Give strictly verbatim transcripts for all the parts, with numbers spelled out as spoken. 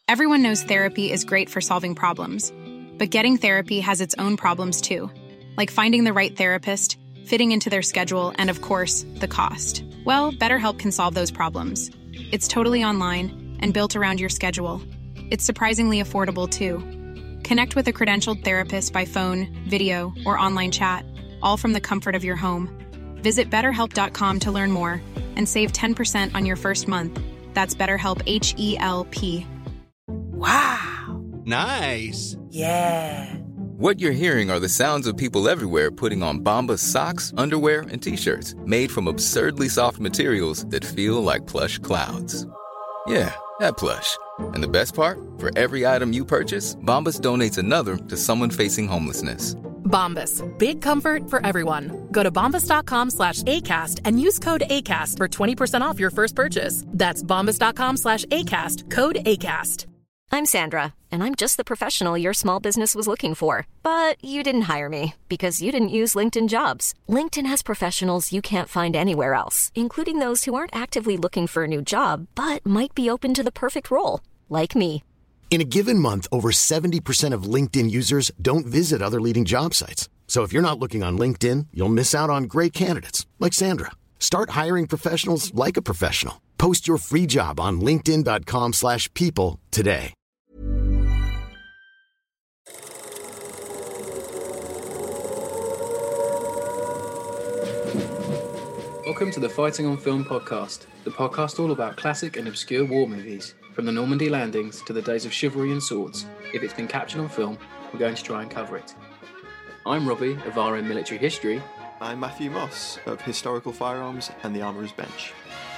Everyone knows therapy is great for solving problems, but getting therapy has its own problems too, like finding the right therapist, fitting into their schedule, and of course, the cost. Well, BetterHelp can solve those problems. It's totally online and built around your schedule. It's surprisingly affordable too. Connect with a credentialed therapist by phone, video, or online chat, all from the comfort of your home. Visit better help dot com to learn more and save ten percent on your first month. That's BetterHelp, H E L P. Wow. Nice. Yeah. What you're hearing are the sounds of people everywhere putting on Bombas socks, underwear, and T-shirts made from absurdly soft materials that feel like plush clouds. Yeah, that plush. And the best part? For every item you purchase, Bombas donates another to someone facing homelessness. Bombas. Big comfort for everyone. Go to bombas.com slash ACAST and use code ACAST for twenty percent off your first purchase. That's bombas.com slash ACAST. Code ACAST. I'm Sandra, and I'm just the professional your small business was looking for. But you didn't hire me because you didn't use LinkedIn Jobs. LinkedIn has professionals you can't find anywhere else, including those who aren't actively looking for a new job, but might be open to the perfect role, like me. In a given month, over seventy percent of LinkedIn users don't visit other leading job sites. So if you're not looking on LinkedIn, you'll miss out on great candidates like Sandra. Start hiring professionals like a professional. Post your free job on linkedin dot com slash people today. Welcome to the Fighting on Film podcast, the podcast all about classic and obscure war movies, from the Normandy landings to the days of chivalry and swords. If it's been captured on film, we're going to try and cover it. I'm Robbie of R M Military History. I'm Matthew Moss of Historical Firearms and the Armourer's Bench.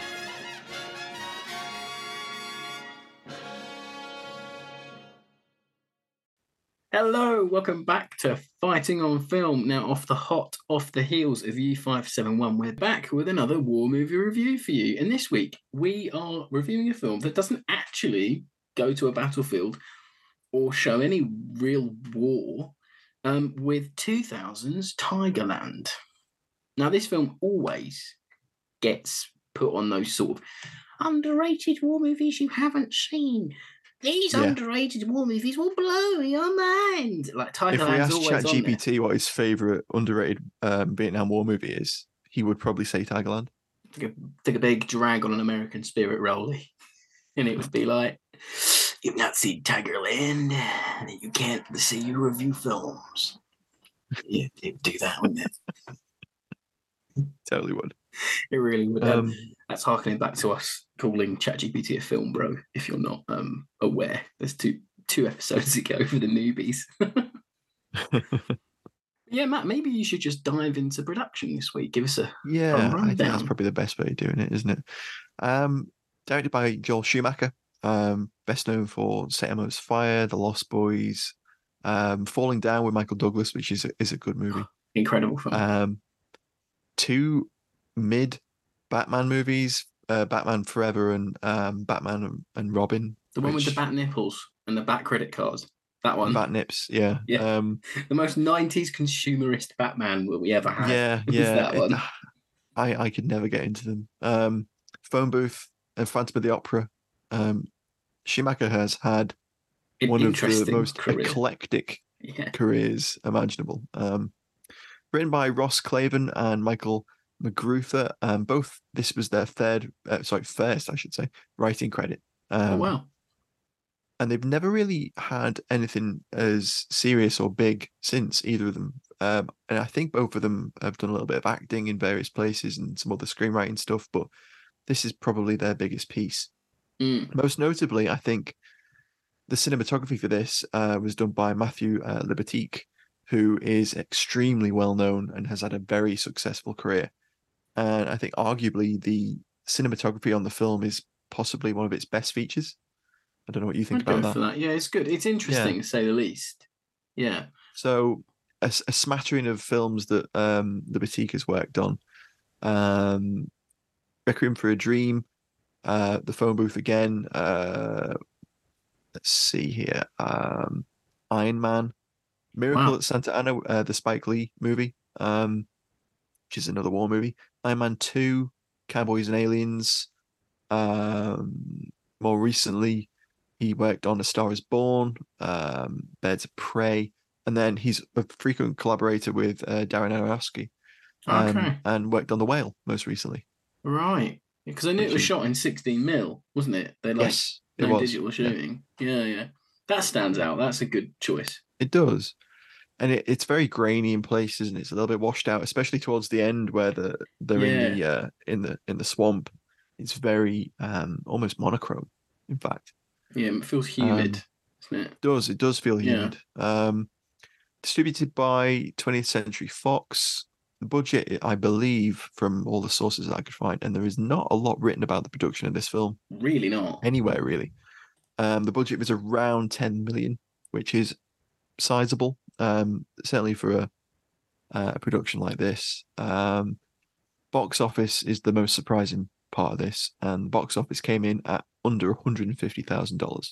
Hello, welcome back to Fighting on Film. Now, off the hot, off the heels of U five seventy-one, we're back with another war movie review for you. And this week, we are reviewing a film that doesn't actually go to a battlefield or show any real war, um, with two thousand's Tigerland. Now, this film always gets put on those sort of underrated war movies you haven't seen. These yeah. underrated war movies will blow your mind. Like Tigerland's If we asked always ChatGPT what his favourite underrated um, Vietnam War movie is, he would probably say Tigerland. Take a, take a big drag on an American Spirit Rolly, and it would be like, "You've not seen Tigerland, and you can't see your review films." Yeah, it'd do that, wouldn't it? Totally would. It really would. Um, Um, that's harkening back to us calling ChatGPT a film bro. If you're not um, aware, there's two two episodes ago for the newbies. Yeah, Matt, maybe you should just dive into production this week. Give us a yeah. a I think rundown. that's probably the best way of doing it, isn't it? Um, directed by Joel Schumacher, um, best known for Saint Elmo's Fire, The Lost Boys, um, Falling Down with Michael Douglas, which is a, is a good movie. Incredible film. Um, two mid Batman movies, uh, Batman Forever and um, Batman and, and Robin. The one which, with the bat nipples and the bat credit cards. That one. Bat nips, yeah. Yeah. Um, the most nineties consumerist Batman that we ever had. yeah, was yeah. that one. It, I, I could never get into them. Um, Phone Booth and Phantom of the Opera. Um, Schumacher has had An one of the interesting most career. eclectic Yeah. careers imaginable. Um, written by Ross Clavin and Michael McGruther. Um, both this was their third, uh, sorry, first, I should say, writing credit. Um, Oh, wow. And they've never really had anything as serious or big since, either of them. Um, and I think both of them have done a little bit of acting in various places and some other screenwriting stuff, but this is probably their biggest piece. Mm. Most notably, I think the cinematography for this uh, was done by Matthew uh, Libatique, who is extremely well known and has had a very successful career. And I think arguably the cinematography on the film is possibly one of its best features. I don't know what you think I'd about go that. for that. Yeah, it's good. It's interesting Yeah. to say the least. Yeah. So a, a smattering of films that um, Libatique has worked on. Um, Requiem for a Dream, uh, The Phone Booth again. Uh, let's see here. Um, Iron Man, Miracle Wow. at Santa Ana, uh, the Spike Lee movie, um, which is another war movie. Iron Man two, Cowboys and Aliens. Um, more recently, he worked on A Star Is Born, um, Birds of Prey, and then he's a frequent collaborator with uh, Darren Aronofsky, um, Okay. and worked on The Whale most recently. Right. Because I knew it was Which is- shot in sixteen mil, wasn't it? They like Yes, it no was. digital Yeah. shooting. Yeah. yeah, That stands out. That's a good choice. It does. And it, it's very grainy in places, and it's a little bit washed out, especially towards the end where the they're in the uh, in the in the swamp. It's very um, almost monochrome, in fact. Yeah, it feels humid, Um, isn't it? It does. It does feel Yeah. humid. Um, distributed by twentieth Century Fox. The budget, I believe, from all the sources that I could find, and there is not a lot written about the production of this film Really not. anywhere, really. Um, the budget was around ten million, which is sizable, um, certainly for a, uh, a production like this. Um, box office is the most surprising part of this, and box office came in at under one hundred fifty thousand dollars.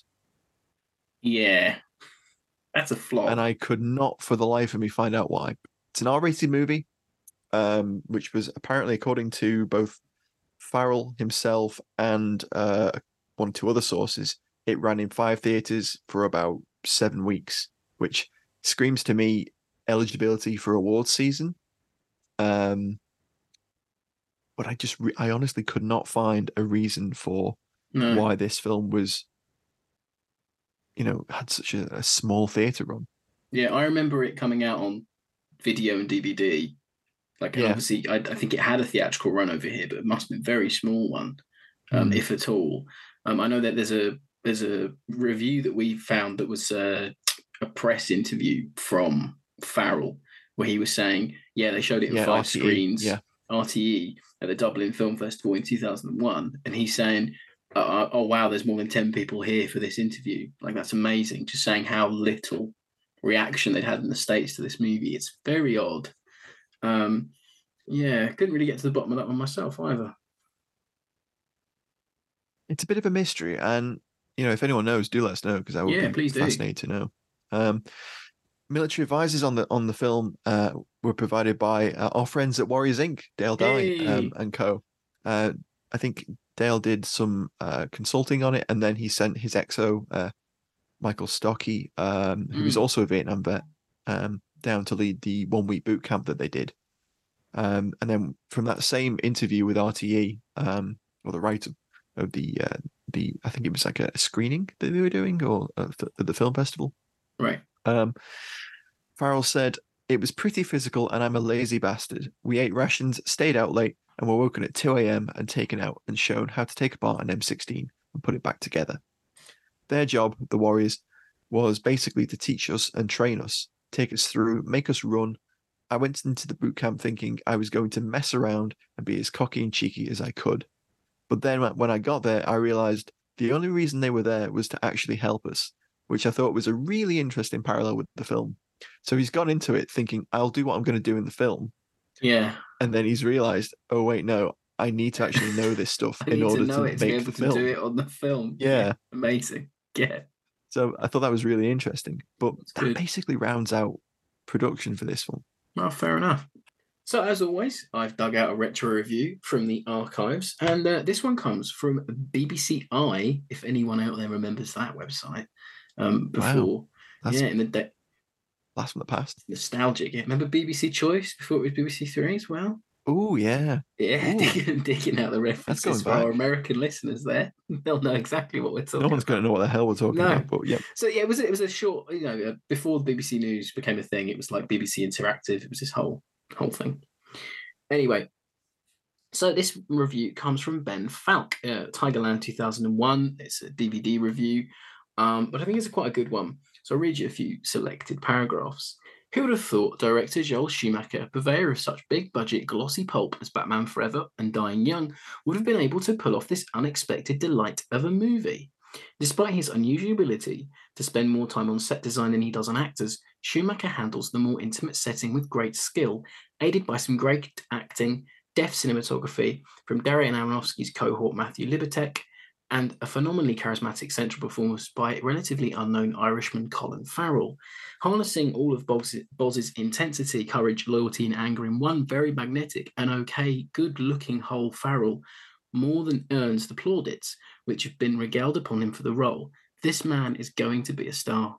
Yeah. That's a flop. And I could not for the life of me find out why. It's an R-rated movie, um, which was apparently, according to both Farrell himself and uh, one or two other sources, it ran in five theaters for about seven weeks, which screams to me eligibility for awards season. Um, but I just, re- I honestly could not find a reason for no. why this film was, you know, had such a, a small theater run. Yeah, I remember it coming out on video and D V D. Like, and Yeah. obviously, I, I think it had a theatrical run over here, but it must have been a very small one, um, Mm. if at all. Um, I know that there's a there's a review that we found that was uh, a press interview from Farrell, where he was saying, yeah, they showed it in Yeah, five R T E, screens, yeah. R T E, at the Dublin Film Festival in two thousand one. And he's saying, uh, oh, wow, there's more than ten people here for this interview. Like, that's amazing. Just saying how little reaction they'd had in the States to this movie. It's very odd. Um, yeah, couldn't really get to the bottom of that one myself either. It's a bit of a mystery, and you know, if anyone knows, do let us know, because I would Yeah, be please do. fascinated to know. Um, military advisors on the on the film uh, were provided by uh, our friends at Warriors Incorporated, Dale Dye Hey. um, and co. Uh, I think Dale did some uh, consulting on it, and then he sent his X O, uh, Michael Stockey, um, who is Mm. also a Vietnam vet, um, down to lead the one week boot camp that they did. Um, and then from that same interview with R T E, um, or the writer of the uh, the I think it was like a screening that they were doing, or uh, at the film festival. Right. Um, Farrell said, "It was pretty physical, and I'm a lazy bastard. We ate rations, stayed out late, and were woken at two a.m. and taken out and shown how to take apart an M sixteen and put it back together. Their job, the Warriors, was basically to teach us and train us, take us through, make us run. I went into the boot camp thinking I was going to mess around and be as cocky and cheeky as I could. But then when I got there, I realized the only reason they were there was to actually help us, which I thought was a really interesting parallel with the film. So he's gone into it thinking, I'll do what I'm going to do in the film. Yeah. And then he's realized, oh, wait, no, I need to actually know this stuff I in need order to know to it to be make able the to film. do it on the film. Yeah. Amazing. Yeah. So I thought that was really interesting. But That's that good. basically rounds out production for this film. Well, fair enough. So, as always, I've dug out a retro review from the archives, and uh, this one comes from B B C I, if anyone out there remembers that website. Um, Wow. before, That's yeah, in the de- last from the past. nostalgic. Yeah, remember B B C Choice before it was B B C Three as well? Oh, yeah. Yeah, Ooh. digging, digging out the references going for our back. American listeners there. They'll know exactly what we're talking No one's about. going to know what the hell we're talking No. about. But yeah, So yeah, it was it was a short, you know, uh, before the B B C News became a thing, it was like B B C Interactive. It was this whole whole thing. Anyway, so this review comes from Ben Falk, uh, Tigerland two thousand one. It's a D V D review, um, but I think it's a quite a good one. So I'll read you a few selected paragraphs. Who would have thought director Joel Schumacher, purveyor of such big-budget glossy pulp as Batman Forever and Dying Young, would have been able to pull off this unexpected delight of a movie? Despite his unusual ability to spend more time on set design than he does on actors, Schumacher handles the more intimate setting with great skill, aided by some great acting, deft cinematography from Darren Aronofsky's cohort Matthew Libatek, and a phenomenally charismatic central performance by relatively unknown Irishman Colin Farrell. Harnessing all of Boz's, Boz's intensity, courage, loyalty, and anger in one very magnetic and okay, good-looking whole Farrell more than earns the plaudits which have been regaled upon him for the role. this man is going to be a star.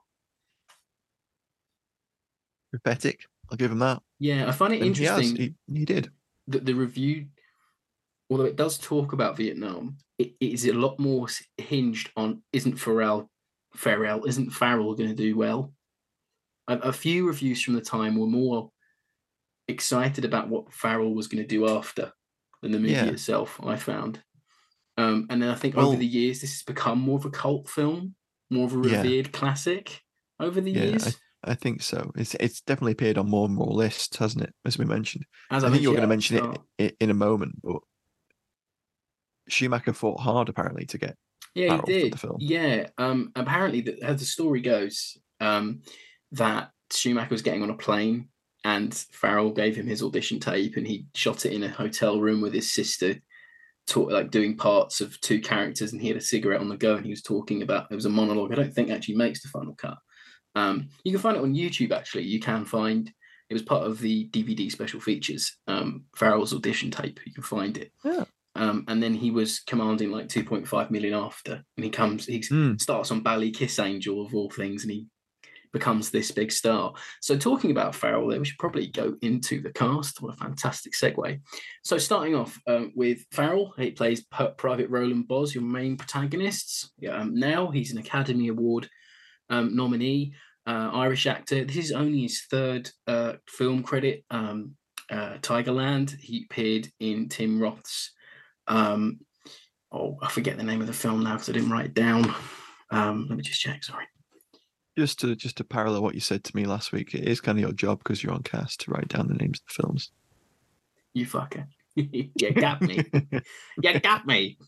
Prophetic. I'll give him that. Yeah, I find it And he has. interesting He, he did. that the review, although it does talk about Vietnam, it, it is a lot more hinged on isn't Pharrell, Farrell, isn't Farrell going to do well? A, a few reviews from the time were more excited about what Farrell was going to do after than the movie Yeah. itself, I found. Um, and then I think Well- over the years, this has become more of a cult film, more of a Yeah. revered classic over the Yeah, years. I think so. It's it's definitely appeared on more and more lists, hasn't it? As we mentioned. As I think you were going to mentioned mention at it the start. i- in a moment, but Schumacher fought hard apparently to get Yeah, Farrell for he did. the film. Yeah. Um, apparently, the, as the story goes, um, that Schumacher was getting on a plane and Farrell gave him his audition tape and he shot it in a hotel room with his sister, talk, like doing parts of two characters, and he had a cigarette on the go and he was talking about, there was a monologue I don't think actually makes the final cut. Um, you can find it on YouTube, actually. You can find, it was part of the D V D special features, um, Farrell's audition tape. You can find it. Yeah. Um, and then he was commanding like two point five million after, and he comes, he Mm. starts on Bally Kiss Angel of all things, and he becomes this big star. So talking about Farrell there, we should probably go into the cast. What a fantastic segue. So starting off um, with Farrell, he plays P- Private Roland Boz, your main protagonists. Um, now he's an Academy Award um, nominee, uh, Irish actor. This is only his third uh, film credit, um, uh, Tigerland. He appeared in Tim Roth's, um, oh, I forget the name of the film now because I didn't write it down. Um, let me just check, sorry. Just to just to parallel what you said to me last week, it is kind of your job because you're on cast to write down the names of the films. You fucker. You got me. You got me.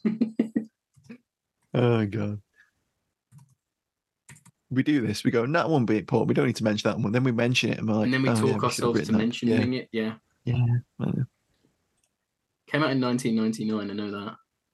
Oh god. We do this. We go, that one be important. We don't need to mention that one. Then we mention it, and we're like, And then we oh, yeah, talk should have ourselves written to that. mentioning it. Yeah. Yeah, yeah. I know. Came out in nineteen ninety-nine. I know that.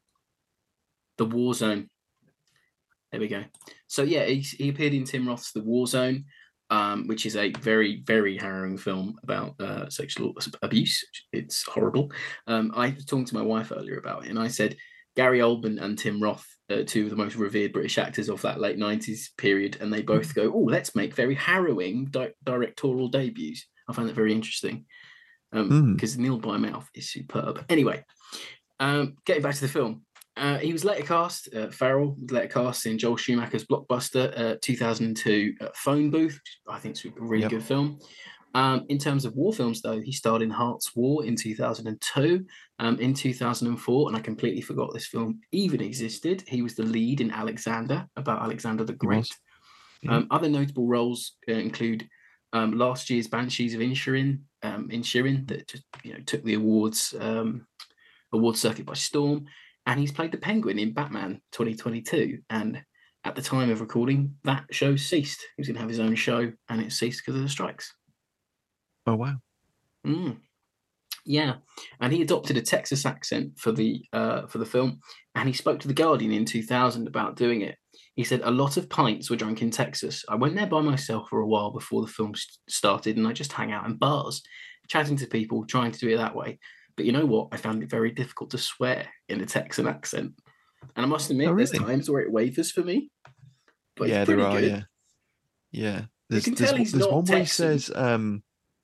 The War Zone. There we go. So yeah, he, he appeared in Tim Roth's The War Zone, um, which is a very, very harrowing film about uh, sexual abuse. It's horrible. Um, I was talking to my wife earlier about it, and I said Gary Oldman and Tim Roth, uh, two of the most revered British actors of that late nineties period, and they both go, "Oh, let's make very harrowing di- directorial debuts." I find that very interesting because um, mm. Neil by Mouth is superb. Anyway, um, getting back to the film. Uh, he was later cast, uh, Farrell was later cast in Joel Schumacher's blockbuster uh, two thousand two uh, Phone Booth, which I think is a really yep. good film. Um, in terms of war films, though, he starred in Heart's War in two thousand two, um, in two thousand four, and I completely forgot this film even existed. He was the lead in Alexander, about Alexander the Great. Yeah. Um, other notable roles uh, include um, last year's Banshees of Inisherin, um, Inisherin that just you know took the awards um, award circuit by storm. And he's played the Penguin in Batman twenty twenty-two. And at the time of recording, that show ceased. He was going to have his own show, and it ceased because of the strikes. Oh, wow. Mm. Yeah. And he adopted a Texas accent for the uh, for the film. And he spoke to The Guardian in two thousand about doing it. He said, "A lot of pints were drunk in Texas. I went there by myself for a while before the film started, and I just hang out in bars, chatting to people, trying to do it that way. But you know what? I found it very difficult to swear in a Texan accent. And I must admit, oh, really? There's times where it wavers for me. But yeah, it's pretty there are, good. yeah. Yeah. There's, you can there's, tell he's there's not one where he Texan. says, um,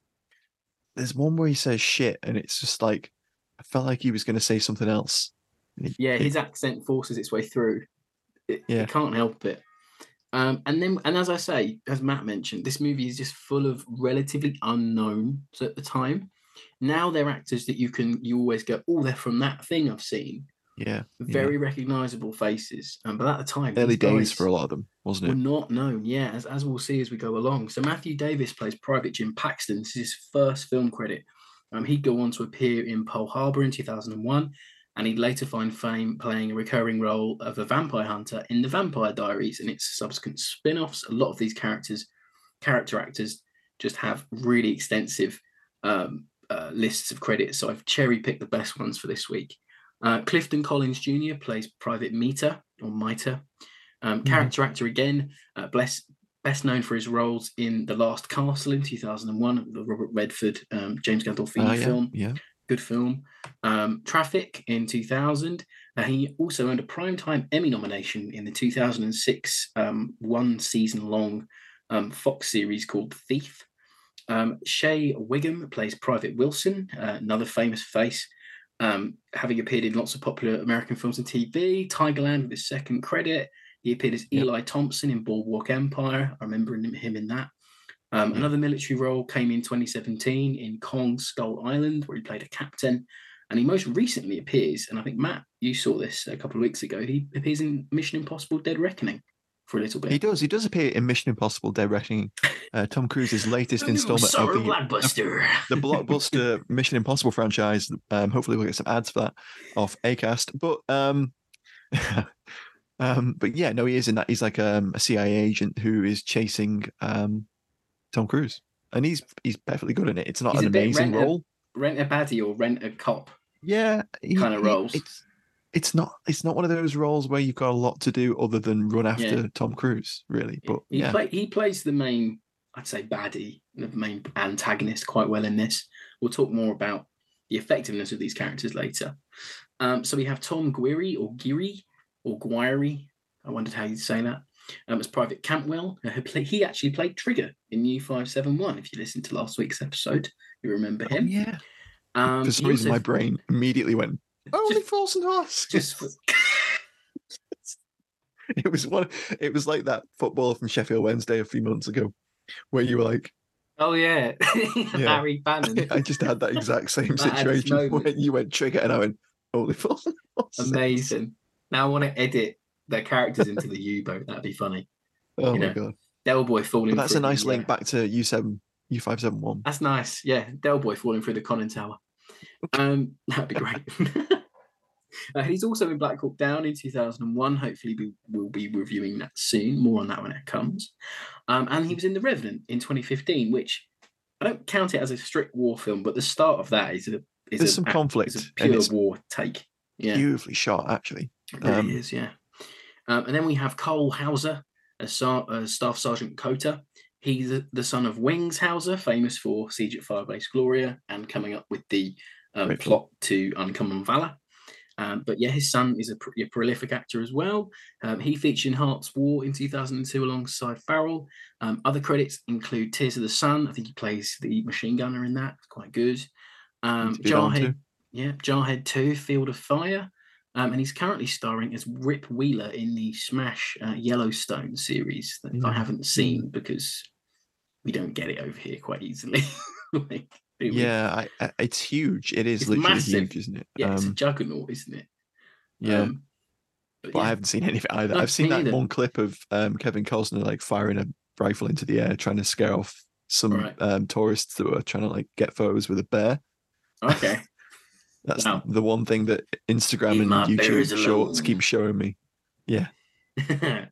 there's one where he says shit, and it's just like, I felt like he was going to say something else. It, yeah, it, his accent forces its way through. It, yeah. it can't help it. Um, and then, and as I say, as Matt mentioned, this movie is just full of relatively unknowns at the time. Now they're actors that you can, you always go, oh, they're from that thing I've seen. Yeah. Very yeah. recognizable faces. Um, but at the time, early days for a lot of them, wasn't it? Were not known, yeah, as, as we'll see as we go along. So Matthew Davis plays Private Jim Paxton. This is his first film credit. Um, he'd go on to appear in Pearl Harbor in two thousand one, and he'd later find fame playing a recurring role of a vampire hunter in The Vampire Diaries and its subsequent spin-offs. A lot of these characters, character actors, just have really extensive um, uh, lists of credits. So I've cherry-picked the best ones for this week. Uh, Clifton Collins Junior plays Private Mita, or Mita. Um, character mm-hmm. actor again, uh, bless, best known for his roles in The Last Castle in two thousand one, the Robert Redford, um, James Gandolfini oh, yeah, film. Yeah. Good film. Um, Traffic in two thousand. Uh, he also earned a Primetime Emmy nomination in the two thousand six um, one season long um, Fox series called Thief. Um, Shea Wiggum plays Private Wilson, uh, another famous face, um, having appeared in lots of popular American films and T V. Tigerland with his second credit. He appeared as Eli yep. Thompson in Boardwalk Empire. I remember him in that. Um, yep. Another military role came in twenty seventeen in Kong Skull Island, where he played a captain. And he most recently appears, and I think, Matt, you saw this a couple of weeks ago, he appears in Mission Impossible Dead Reckoning for a little bit. He does. He does appear in Mission Impossible Dead Reckoning, uh, Tom Cruise's latest installment of the, blockbuster. the blockbuster Mission Impossible franchise. Um, hopefully we'll get some ads for that off Acast. But um, um, but yeah, no, he is in that. He's like um, a C I A agent who is chasing um, Tom Cruise. And he's he's perfectly good in it. It's not he's an amazing rent role. A, rent a baddie or rent a cop. Yeah, he, kind of roles. He, it's it's not it's not one of those roles where you've got a lot to do other than run after yeah. Tom Cruise, really. But he yeah, play, he plays the main, I'd say, baddie, the main antagonist quite well in this. We'll talk more about the effectiveness of these characters later. Um, so we have Tom Guiri or Geary or Guiri. I wondered how you'd say that. Um, as Private Cantwell, uh, play, he actually played Trigger in U five seventy-one. If you listened to last week's episode, you remember him. Oh, yeah. Um, For some reason, also, my brain immediately went, "Only False and Horse." Just for... it was one. It was like that footballer from Sheffield Wednesday a few months ago, where you were like, "Oh yeah, yeah. Harry Bannon." I just had that exact same situation when you went Trigger, and I went, "Only False and Horse." Amazing. Now I want to edit their characters into the U-boat. That'd be funny. Oh you my know, god, Del Boy falling. But that's a nice the, link uh, back to U seven. U five seven one. That's nice. Yeah, Del Boy falling through the conning tower. Um, that'd be great. uh, he's also in Black Hawk Down in two thousand one. Hopefully, we will be reviewing that soon. More on that when it comes. Um, and he was in The Revenant in twenty fifteen, which I don't count it as a strict war film, but the start of that is a is There's a, some conflict. Is a pure war take. Yeah, beautifully shot, actually. It really um, is. Yeah. Um, and then we have Cole Hauser as, Sar- as Staff Sergeant Kota. He's the, the son of Wings Hauser, famous for Siege at Firebase Gloria and coming up with the um, plot to Uncommon Valor. Um, but yeah, his son is a, pr- a prolific actor as well. Um, he featured in Heart's War in two thousand two alongside Farrell. Um, other credits include Tears of the Sun. I think he plays the machine gunner in that. It's quite good. Um, Jarhead, yeah, Jarhead two, Field of Fire. Um, and he's currently starring as Rip Wheeler in the Smash uh, Yellowstone series that mm. I haven't seen because we don't get it over here quite easily. like, yeah, I, I, it's huge. It is it's literally massive. huge, isn't it? Yeah, um, it's a juggernaut, isn't it? Yeah. Um, but, but yeah. I haven't seen any of it either. No, I've seen that either. one clip of um, Kevin Costner like firing a rifle into the air, trying to scare off some right. um, tourists that were trying to like get photos with a bear. Okay. That's wow. the one thing that Instagram Leave and YouTube shorts keep showing me. Yeah. uh,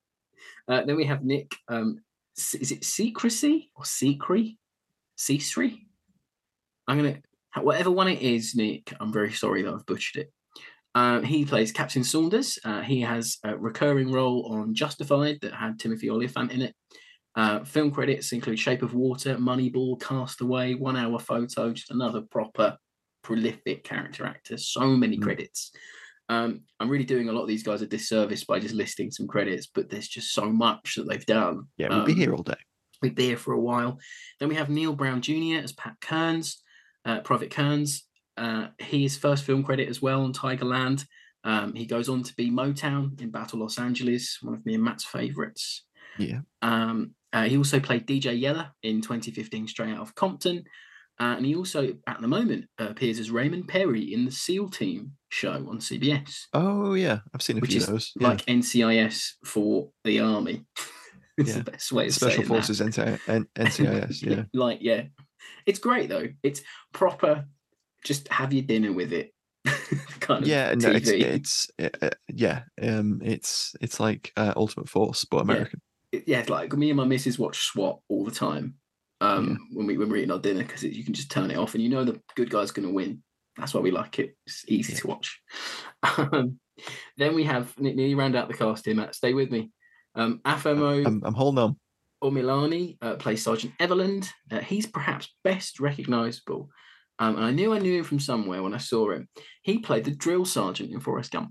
then we have Nick. Um, is it Secrecy or Secre? Secre? I'm going to, whatever one it is, Nick, I'm very sorry that I've butchered it. Uh, he plays Captain Saunders. Uh, he has a recurring role on Justified that had Timothy Olyphant in it. Uh, film credits include Shape of Water, Moneyball, Castaway, One Hour Photo, just another proper prolific character actor. So many mm. credits. Um, I'm really doing a lot of these guys a disservice by just listing some credits, but there's just so much that they've done. Yeah, we'll um, be here all day. We'd be here for a while. Then we have Neil Brown Junior as Pat Kearns, uh, Private Kearns. Uh, his first film credit as well on Tigerland. Um, he goes on to be Motown in Battle Los Angeles, one of me and Matt's favourites. Yeah. Um, uh, he also played D J Yeller in twenty fifteen Straight Out of Compton. Uh, and he also, at the moment, uh, appears as Raymond Perry in the SEAL Team show on C B S. Oh, yeah. I've seen a which few is of those. Like yeah. N C I S for the Army. It's yeah. the best way of Special saying Forces that. N C I S, yeah. Like, yeah. It's great, though. It's proper, just have your dinner with it. kind of yeah, no, T V. it's, it's uh, yeah, um, it's it's like uh, Ultimate Force, but American. Yeah. yeah, it's like me and my missus watch SWAT all the time. Um, yeah. when we when we're eating our dinner, because you can just turn it off and you know the good guy's going to win. That's why we like it. It's easy yeah. to watch. Um, then we have nearly round out the cast here, Matt. Stay with me. Um, Afemo I'm, I'm holding on. Omilani uh, plays Sergeant Everland. Uh, he's perhaps best recognisable Um, and I knew I knew him from somewhere when I saw him. He played the drill sergeant in Forrest Gump.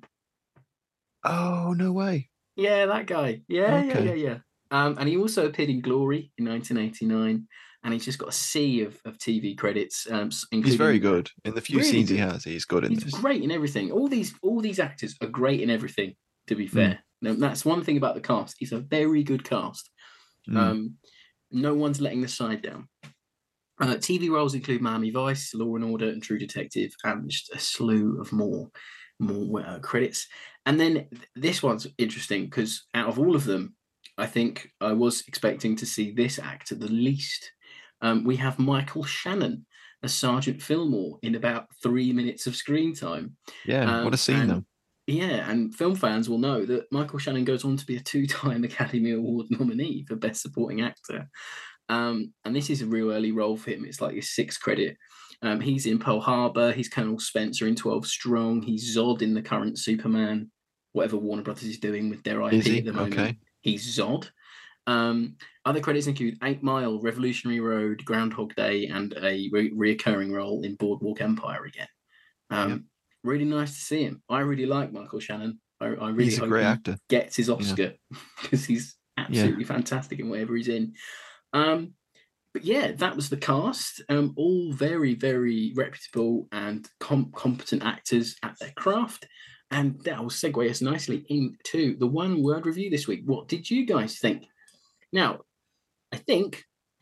Oh, no way. Yeah, that guy. Yeah, Okay. yeah, yeah, yeah. Um, and he also appeared in Glory in nineteen eighty-nine. And he's just got a sea of, of T V credits. Um, including, He's very good. In the few really scenes good. he has, he's good in He's this. great in everything. All these all these actors are great in everything, to be fair. Mm. Now, that's one thing about the cast. It's a very good cast. Mm. Um, no one's letting the side down. Uh, T V roles include Miami Vice, Law and Order, and True Detective, and just a slew of more more uh, credits. And then th- this one's interesting because out of all of them, I think I was expecting to see this actor the least. Um, we have Michael Shannon as Sergeant Fillmore in about three minutes of screen time. Yeah, Um, what a scene, and- though. Yeah, and film fans will know that Michael Shannon goes on to be a two-time Academy Award nominee for Best Supporting Actor. Um, and this is a real early role for him. It's like his sixth credit. Um, he's in Pearl Harbor. He's Colonel Spencer in twelve Strong. He's Zod in the current Superman, whatever Warner Brothers is doing with their I P Is he? at the moment. Okay. He's Zod. Um, other credits include Eight Mile, Revolutionary Road, Groundhog Day, and a re- reoccurring role in Boardwalk Empire again. Um, Yep. Really nice to see him. I really like Michael Shannon. I, I really He's a hope great he actor. gets his Oscar because he's absolutely fantastic in whatever he's in. Um, but yeah, that was the cast. Um, all very, very reputable and com- competent actors at their craft. And that will segue us nicely into the one word review this week. What did you guys think? Now, I think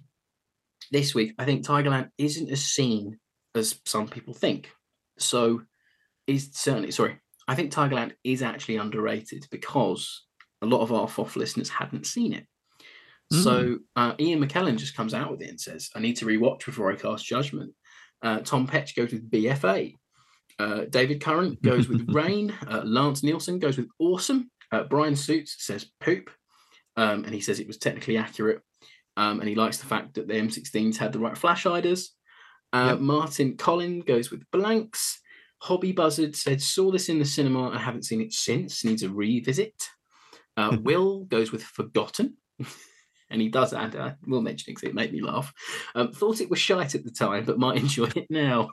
this week, I think Tigerland isn't as seen as some people think. So, is certainly, sorry, I think Tigerland is actually underrated because a lot of our F O F listeners hadn't seen it. Mm. So, uh, Ian McKellen just comes out with it and says, I need to rewatch before I cast judgment. Uh, Tom Petch goes with B F A. Uh, David Curran goes with Rain. Uh, Lance Nielsen goes with Awesome. Uh, Brian Suits says Poop. Um, and he says it was technically accurate. Um, and he likes the fact that the M sixteens had the right flash hiders. Uh, Yep. Martin Collin goes with Blanks. Hobby Buzzard said, saw this in the cinema and haven't seen it since. Needs a revisit. Uh, Will goes with Forgotten. And he does add, uh, we'll mention it because it made me laugh. Um, thought it was shite at the time, but might enjoy it now.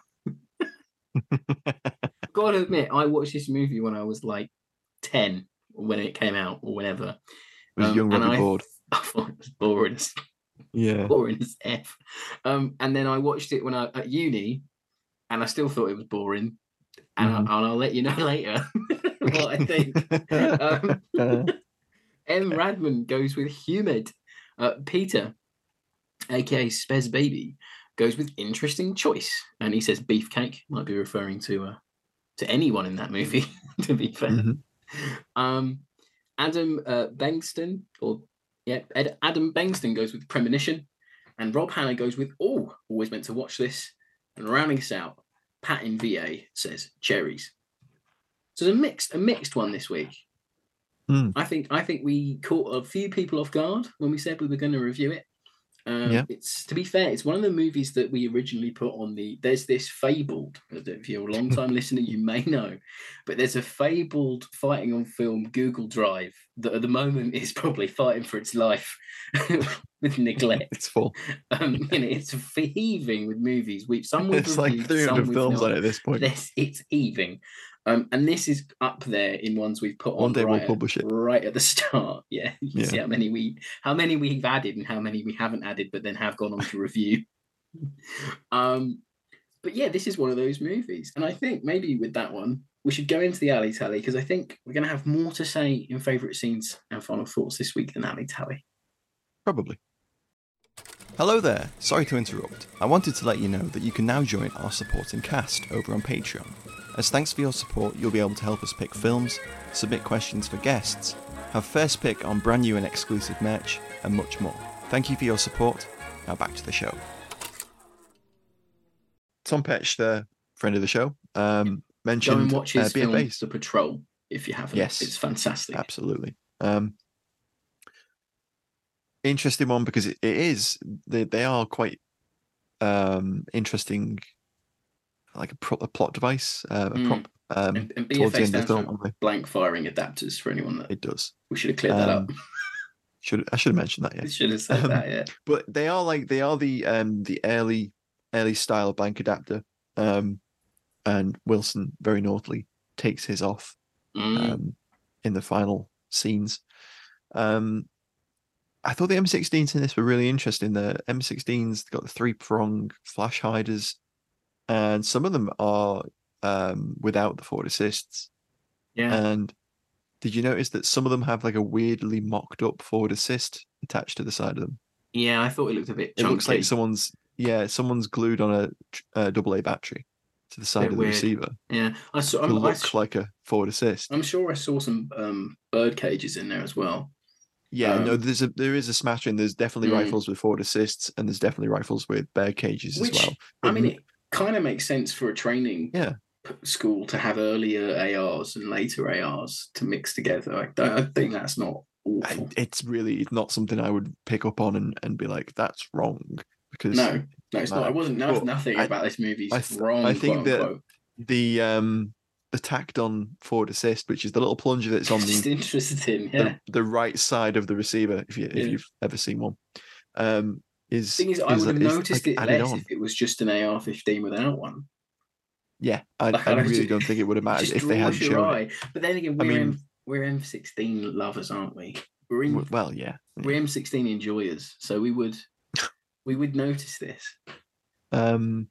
Gotta admit, I watched this movie when I was like ten, or when it came out, or whenever. Was Um, young and Robbie I, bored? I thought it was boring as, Yeah. boring as F. Um, and then I watched it when I at uni, and I still thought it was boring. And, Mhm. I, and I'll let you know later what I think. Um, M. Radman goes with Humid. Uh, Peter, aka Spez Baby, goes with Interesting Choice. And he says Beefcake, might be referring to uh, to anyone in that movie, to be fair. Mhm. Um, Adam uh, Bengston, or yeah, Ed, Adam Bengston goes with Premonition. And Rob Hanna goes with, oh, always meant to watch this. And rounding us out, Pat in V A says Cherries. So it's a mixed, a mixed one this week. Mm. I think I think we caught a few people off guard when we said we were going to review it. Um, Yeah. It's, to be fair, it's one of the movies that we originally put on the. There's this fabled. If you're a long time listener, you may know, but there's a fabled Fighting on Film Google Drive that at the moment is probably fighting for its life with neglect. It's full. Um, you know, it's heaving with movies. We some we've It's like reviewed, three some hundred we've films not. on it at this point. This it's heaving, um, and this is up there in ones we've put One on day we'll right, publish it. at, right at the start. Yeah, you can Yeah. see how many we how many we've added and how many we haven't added, but then have gone on to review. um, but yeah, this is one of those movies, and I think maybe with that one we should go into the alley tally because I think we're going to have more to say in favourite scenes and final thoughts this week than alley tally. Probably. Hello there, sorry to interrupt. I wanted to let you know that you can now join our supporting cast over on Patreon. As thanks for your support, you'll be able to help us pick films, submit questions for guests, have first pick on brand new and exclusive merch, and much more. Thank you for your support. Now back to the show. Tom Petch, the friend of the show, um, mentioned Go and watch his uh, film, B F As. The Patrol, if you haven't. Yes. It's fantastic. Absolutely. Um, interesting one because it, it is they they are quite um interesting, like a, pro, a plot device, uh, a Mm. prop. Um, And, and towards B F A the end of the stands film, for aren't they? blank firing adapters for anyone that It does. we should have cleared that Um, up. Should I should have mentioned that? Yeah. We should have said um, that, yeah. But they are like they are the um the early early style blank adapter. Um, and Wilson very naughtily takes his off Mm. um, in the final scenes. Um, I thought the M sixteens in this were really interesting. The M sixteens got the three prong flash hiders, and some of them are um, without the forward assists. Yeah. And did you notice that some of them have like a weirdly mocked up forward assist attached to the side of them? Yeah, I thought it looked a bit It chunky. looks like someone's yeah, someone's glued on a, a double A battery to the side Bit of the weird. receiver Yeah, I saw. to I'm, I, look s- like a forward assist. I'm sure I saw some um, bird cages in there as well. Yeah, no, um, there's a there is a smattering. There's definitely Mm. rifles with forward assists, and there's definitely rifles with bear cages Which, as well. I But mean, it kind of makes sense for a training Yeah. p- school to have earlier A Rs and later A Rs to mix together. I, don't, I think that's not I, awful. it's really it's not something I would pick up on and, and be like, that's wrong. Because No, no, it's not. I mad. wasn't. No, But nothing I- about this movie's I th- wrong. I think quote that unquote. the um the tacked on forward assist, which is the little plunger that's on Just the, interesting. Yeah. the the right side of the receiver, if you if Yeah. you've ever seen one, um, is Thing is, I would have is, noticed like, it added less on. if it was just an A R fifteen without one. Yeah, I, Like, I I don't- really don't think it would have It mattered just if they draws hadn't your shown eye. it. But then again, I we're mean- M, we're M sixteen lovers, aren't we? We're in, W- Well, yeah. we're M sixteen enjoyers, so we would we would notice this. Um,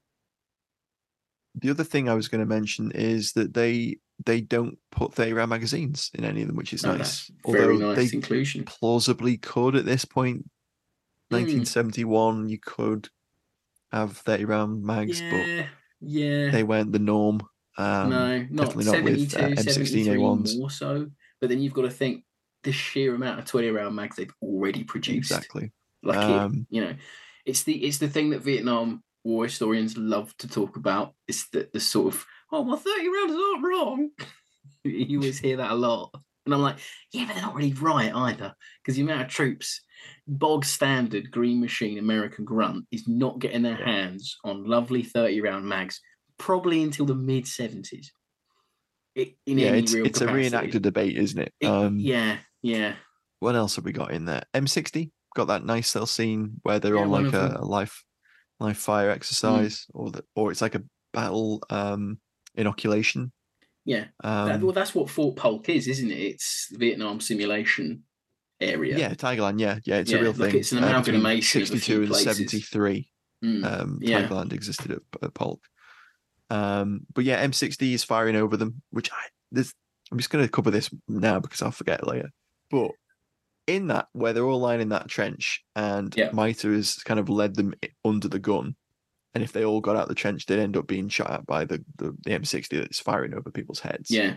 the other thing I was going to mention is that they they don't put thirty round magazines in any of them, which is No, nice. that's very Although nice they inclusion. plausibly could at this point, Hmm. nineteen seventy-one, you could have thirty round mags, Yeah, yeah. but they weren't the norm. Um, no, not definitely not with seventy-two, uh, M sixteen seventy-three A ones. more so. But then you've got to think the sheer amount of twenty round mags they've already produced. Exactly. Like Um, it, you know, it's the it's the thing that Vietnam War historians love to talk about. It's the, the sort of, oh well, thirty rounds aren't wrong. You always hear that a lot, and I'm like, yeah, but they're not really right either, because the amount of troops, bog standard Green Machine American Grunt is not getting their Yeah. hands on lovely thirty round mags probably until the mid seventies. In yeah, any it's real it's a capacity. reenacted debate, isn't it? It- Um, yeah, yeah. What else have we got in there? M sixty got that nice little scene where they're Yeah, on one like of a, them. a live live fire exercise, or the, or it's like a battle um inoculation. Yeah, that, Um, well, that's what Fort Polk is, isn't it? It's Vietnam simulation area. yeah, Tigerland. Yeah, yeah, it's Yeah, a real like thing. it's an Uh, between amalgamation of a few sixty-two and places. seventy-three. Mm, Um, yeah. Tigerland existed at, at Polk. Um, but yeah, M sixty is firing over them, which I there's. I'm just going to cover this now because I'll forget later. But in that, where they're all lying in that trench, and Yeah. Mitre has kind of led them i- under the gun, and if they all got out the trench, they'd end up being shot at by the, the, the M sixty that's firing over people's heads. Yeah,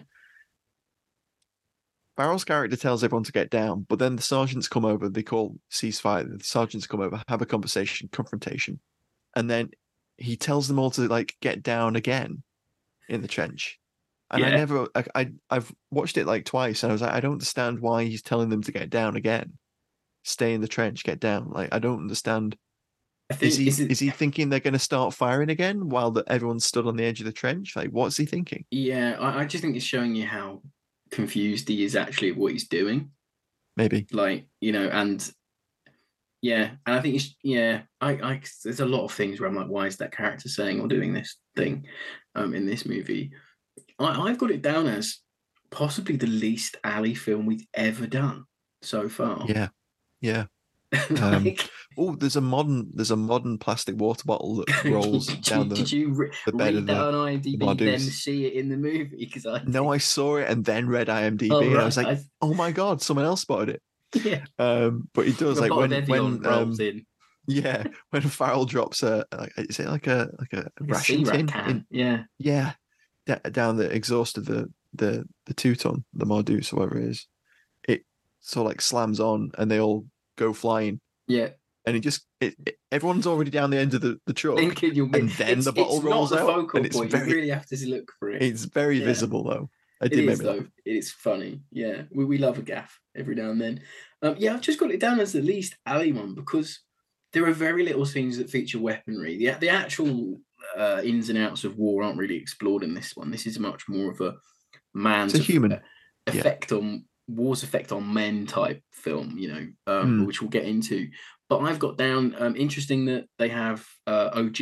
Farrell's character tells everyone to get down, but then the sergeants come over, they call ceasefire, the sergeants come over, have a conversation, confrontation, and then he tells them all to like get down again in the trench. And I Yeah. never, I, I, I've watched it like twice, and I was like, I don't understand why he's telling them to get down again. Stay in the trench, get down. Like, I don't understand. I think Is he, is it- is he thinking they're going to start firing again while the, everyone's stood on the edge of the trench? Like, what's he thinking? yeah, I, I just think it's showing you how confused he is actually at what he's doing. Maybe. Like, you know, and yeah, and I think it's yeah, I, I there's a lot of things where I'm like, why is that character saying or doing this thing um in this movie? I, I've got it down as possibly the least Ali film we've ever done so far. Yeah. Yeah. Um, Like, Oh, there's a modern there's a modern plastic water bottle that rolls did, down you, the. did you re- the bed read of that the- on IMDb the then Bardus. see it in the movie? Because I No, I saw it and then read IMDb, Oh, and I was right, like, "Oh my god, someone else spotted it." I- yeah, Um, but he does the like bottle when of Evian when um, rolls in yeah, when Farrell drops a like, is it like a like a like a ration C-Rat tin? can. in- Yeah, yeah, da- down the exhaust of the the the two ton, the Mardus, whatever it is. It sort of like slams on, and they all go flying, yeah. and it just it, it- everyone's already down the end of the the truck. Think you'll and then it's, the bottle it's rolls not the out, focal and it's point. very- You really have to look for it. It's very Yeah. visible though. It It did make is me though. laugh. It's funny. Yeah, we, we love a gaff every now and then. Um, yeah, I've just got it down as the least Ali one because there are very little scenes that feature weaponry. The the actual uh, ins and outs of war aren't really explored in this one. This is much more of a man's It's a human. eff- effect on war's effect on men type film. You know, um, Mm. which we'll get into. But I've got down um, interesting that they have uh, O G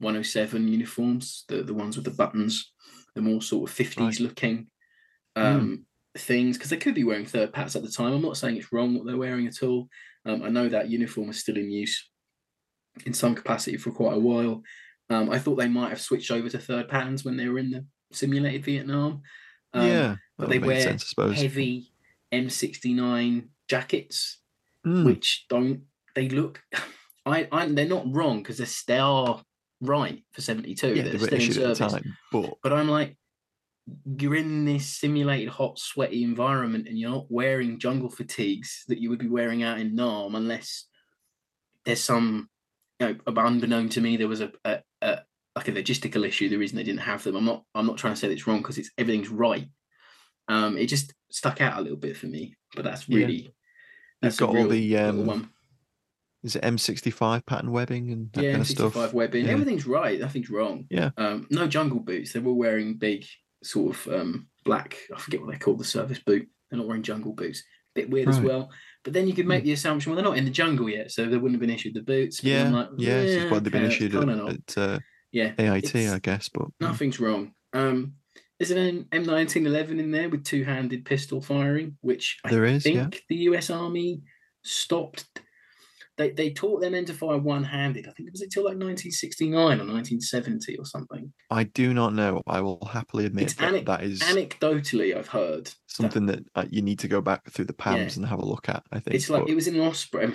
one oh seven uniforms, the the ones with the buttons, the more sort of fifties Right. looking um, mm. things, because they could be wearing third pats at the time. I'm not saying it's wrong what they're wearing at all. Um, I know that uniform is still in use in some capacity for quite a while. Um, I thought they might have switched over to third patterns when they were in the simulated Vietnam. Um, yeah, but they wear sense, I suppose. heavy M sixty-nine jackets, mm. which don't, they look, I, I they're not wrong because they are right for seventy-two. Yeah, they're they were still in issued at the service. time, but... but I'm like, you're in this simulated hot, sweaty environment and you're not wearing jungle fatigues that you would be wearing out in Nam unless there's some, you know, unbeknown to me, there was a, a, a like a logistical issue, the reason they didn't have them. I'm not I'm not trying to say that it's wrong because it's everything's right. Um, it just stuck out a little bit for me, but that's really yeah. that's got real, all the um, one. Is it M sixty-five pattern webbing and that yeah, kind M of sixty-five stuff? webbing. Yeah. Everything's right. Nothing's wrong. Yeah. Um, no jungle boots. They're all wearing big sort of um, black. I forget what they call the service boot. They're not wearing jungle boots. Bit weird right. as well. But then you could make mm. the assumption, well, they're not in the jungle yet, so they wouldn't have been issued the boots. But yeah, like, yeah, yeah, so okay, they've been issued at, at uh, yeah, A I T, I guess. But nothing's mm. wrong. Um, there's an M nineteen eleven in there with two-handed pistol firing, which I there is, think yeah. the U S Army stopped. They they taught their men to fire one-handed. I think it was until like nineteen sixty-nine or nineteen seventy or something. I do not know. I will happily admit it's that anic- that is anecdotally I've heard something that, that uh, you need to go back through the P A Ms yeah. and have a look at. I think it's like but... it was in an Osprey.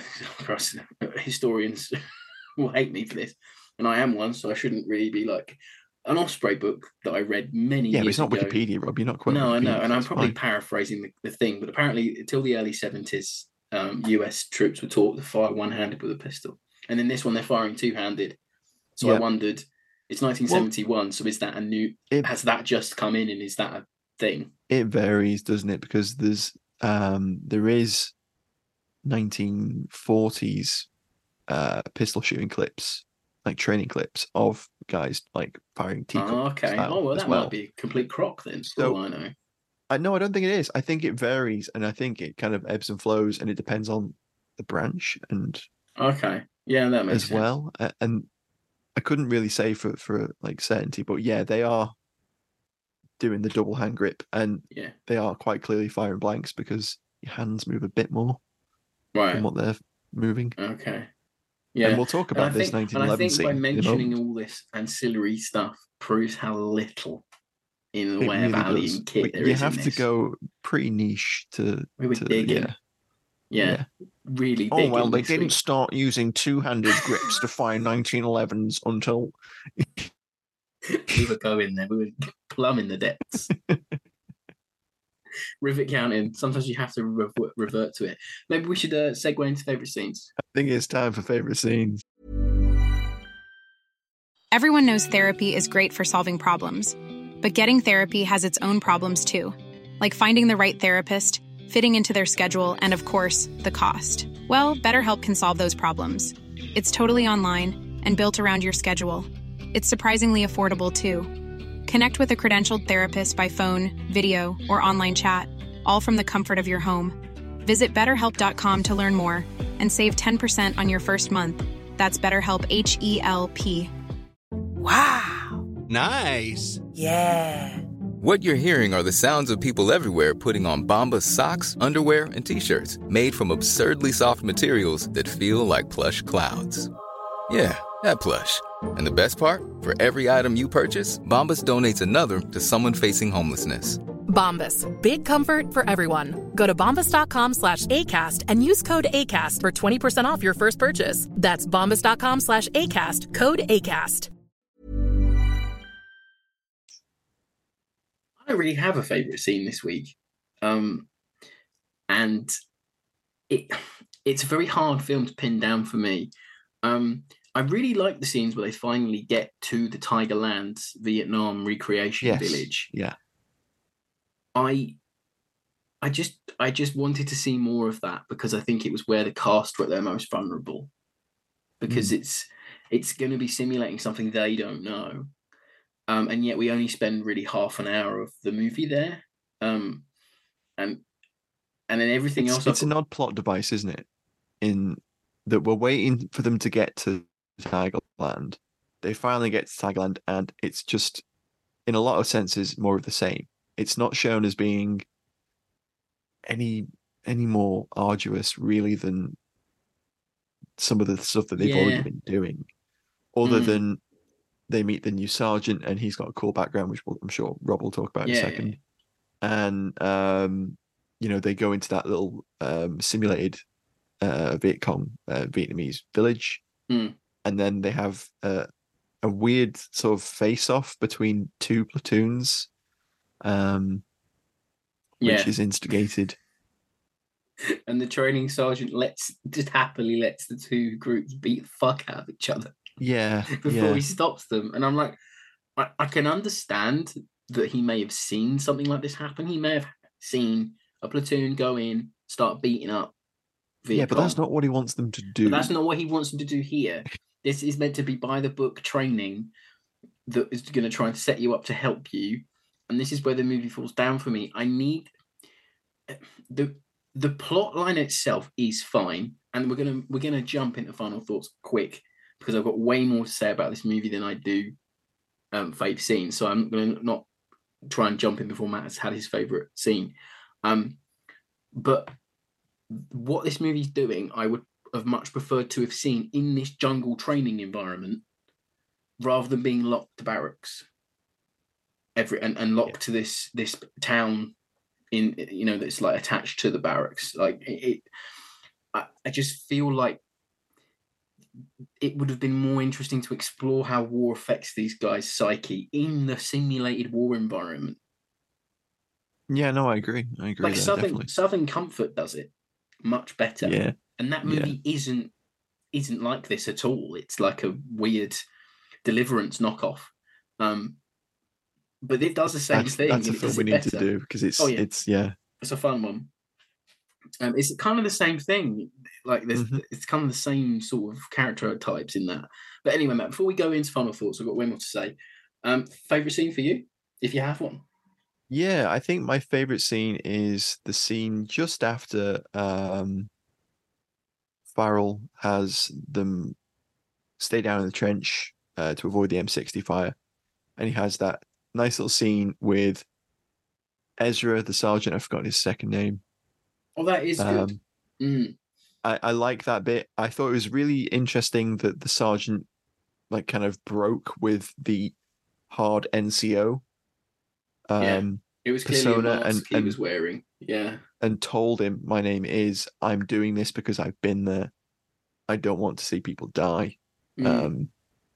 Historians will hate me for this, and I am one, so I shouldn't really be like an Osprey book that I read many yeah, years ago. Yeah, but it's not ago. Wikipedia, Rob. You're not quite. No, Wikipedia, I know, and I'm probably fine. paraphrasing the, the thing, but apparently until the early seventies. Um, U S troops were taught to fire one-handed with a pistol, and in this one they're firing two-handed. So yeah. I wondered, it's nineteen seventy-one, well, so is that a new? It, has that just come in, and is that a thing? It varies, doesn't it? Because there's um, there is nineteen forties uh, pistol shooting clips, like training clips of guys like firing teacup. Oh, okay. Oh well, that well. might be a complete crock then. So all I know. I no, I don't think it is. I think it varies, and I think it kind of ebbs and flows, and it depends on the branch and okay, yeah, that makes as sense. well. And I couldn't really say for for like certainty, but yeah, they are doing the double hand grip, and yeah, they are quite clearly firing blanks because your hands move a bit more right than what they're moving. Okay, yeah, and we'll talk about and this think, nineteen eleven and I think scene. by mentioning all this ancillary stuff proves how little. In the it way really of alien does. kit, But there you is have in to this. go pretty niche to. We were to, digging. Yeah. Yeah. yeah, really. Oh well, they this didn't week. start using two-handed grips to fire nineteen elevens until. We were going there. We were plumbing the depths. Rivet counting. Sometimes you have to re- revert to it. Maybe we should uh, segue into favourite scenes. I think it's time for favourite scenes. Everyone knows therapy is great for solving problems, but getting therapy has its own problems too, like finding the right therapist, fitting into their schedule, and of course, the cost. Well, BetterHelp can solve those problems. It's totally online and built around your schedule. It's surprisingly affordable too. Connect with a credentialed therapist by phone, video, or online chat, all from the comfort of your home. Visit better help dot com to learn more and save ten percent on your first month. That's BetterHelp, H E L P. Wow. Nice. Yeah. What you're hearing are the sounds of people everywhere putting on Bombas socks, underwear, and T-shirts made from absurdly soft materials that feel like plush clouds. Yeah, that plush. And the best part? For every item you purchase, Bombas donates another to someone facing homelessness. Bombas. Big comfort for everyone. Go to bombas.com slash ACAST and use code ACAST for twenty percent off your first purchase. That's bombas.com slash ACAST. Code ACAST. I don't really have a favourite scene this week. Um, and it it's a very hard film to pin down for me. Um, I really like the scenes where they finally get to the Tigerland Vietnam recreation yes. village. Yeah. I I just I just wanted to see more of that because I think it was where the cast were at their most vulnerable. Because mm. it's it's going to be simulating something they don't know. Um, and yet we only spend really half an hour of the movie there. Um, and and then everything it's, else... It's I've... an odd plot device, isn't it? In that we're waiting for them to get to Tigerland, they finally get to Tagland, and it's just, in a lot of senses, more of the same. It's not shown as being any any more arduous, really, than some of the stuff that they've Yeah. already been doing. Other Mm. than they meet the new sergeant, and he's got a cool background, which we'll, I'm sure Rob will talk about in Yeah. a second. And um, you know, they go into that little um, simulated uh, Viet Cong uh, Vietnamese village, Mm. and then they have uh, a weird sort of face-off between two platoons, um, Yeah. which is instigated. And the training sergeant lets just happily lets the two groups beat the fuck out of each other Yeah, before yeah, he stops them. And I'm like, I, I can understand that he may have seen something like this happen. He may have seen a platoon go in, start beating up Viet yeah. But that's Cong. not what he wants them to do. But that's not what he wants them to do here. This is meant to be by the book training that is going to try and set you up to help you. And this is where the movie falls down for me. I need the the plot line itself is fine, and we're gonna we're gonna jump into final thoughts quick because I've got way more to say about this movie than I do um, favourite scene. So I'm gonna not try and jump in before Matt has had his favourite scene. Um, but what this movie's doing, I would have much preferred to have seen in this jungle training environment rather than being locked to barracks every and, and locked Yeah. to this this town in, you know, that's like attached to the barracks. Like it, it I, I just feel like it would have been more interesting to explore how war affects these guys' psyche in the simulated war environment. Yeah, no, I agree. I agree. Like there, Southern definitely. Southern Comfort does it much better. Yeah, And that Yeah. movie isn't isn't like this at all. It's like a weird Deliverance knockoff. Um, but it does the same that's thing. that's a and it film does we it need to better. do because it's Oh, yeah. it's yeah. It's a fun one. Um, it's kind of the same thing. Like there's, Mhm. it's kind of the same sort of character types in that. But anyway, Matt, before we go into final thoughts, I've got way more to say. Um, favorite scene for you, if you have one. Yeah, I think my favorite scene is the scene just after um, Farrell has them stay down in the trench uh, to avoid the M sixty fire. And he has that nice little scene with Ezra, the sergeant. I've forgotten his second name. Oh, that is good. Um, Mm. I, I like that bit. I thought it was really interesting that the sergeant like kind of broke with the hard N C O. Um, Yeah. It was clearly a persona mask and- he and- was wearing. Yeah. and told him, my name is, I'm doing this because I've been there. I don't want to see people die. Mm. Um,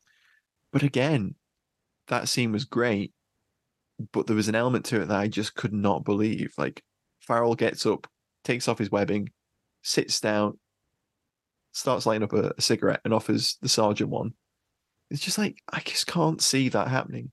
but again, that scene was great, but there was an element to it that I just could not believe. Like, Farrell gets up, takes off his webbing, sits down, starts lighting up a, a cigarette and offers the sergeant one. It's just like, I just can't see that happening.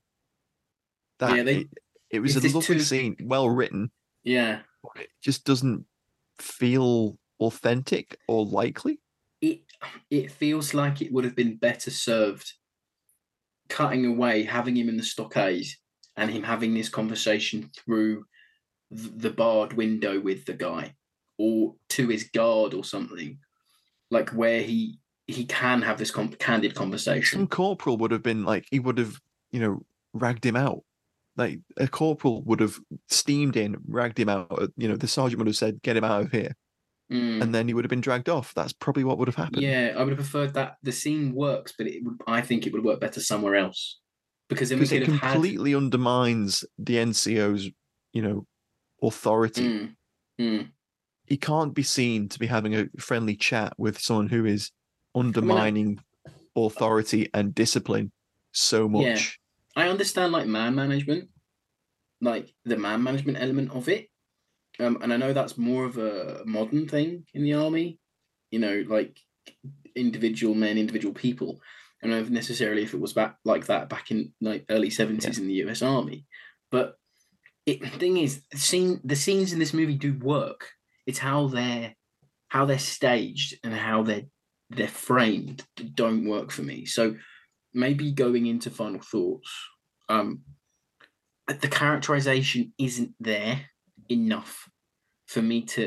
That Yeah, they- it, it was it's a just lovely too- scene, well written, Yeah. but it just doesn't feel authentic or likely. It it feels like it would have been better served cutting away, having him in the stockade and him having this conversation through th- the barred window with the guy or to his guard or something, like where he he can have this com- candid conversation. Some corporal would have been like, he would have, you know, ragged him out. Like a corporal would have steamed in, ragged him out. uh, You know, the sergeant would have said, "Get him out of here," Mm. and then he would have been dragged off. That's probably what would have happened. Yeah, I would have preferred that. The scene works, but it would. I think it would work better somewhere else because then we Because could it have had. completely undermines the N C O's, you know, authority. Mm, mm. He can't be seen to be having a friendly chat with someone who is undermining authority and discipline so Yeah. much. I understand like man management, like the man management element of it. Um, and I know that's more of a modern thing in the army, you know, like individual men, individual people. I don't know necessarily if it was back like that back in like early seventies in the U S Army. But it, the thing is, the scene the scenes in this movie do work. It's how they're how they're staged and how they're they're framed that don't work for me. So maybe going into final thoughts, um, the characterization isn't there enough for me to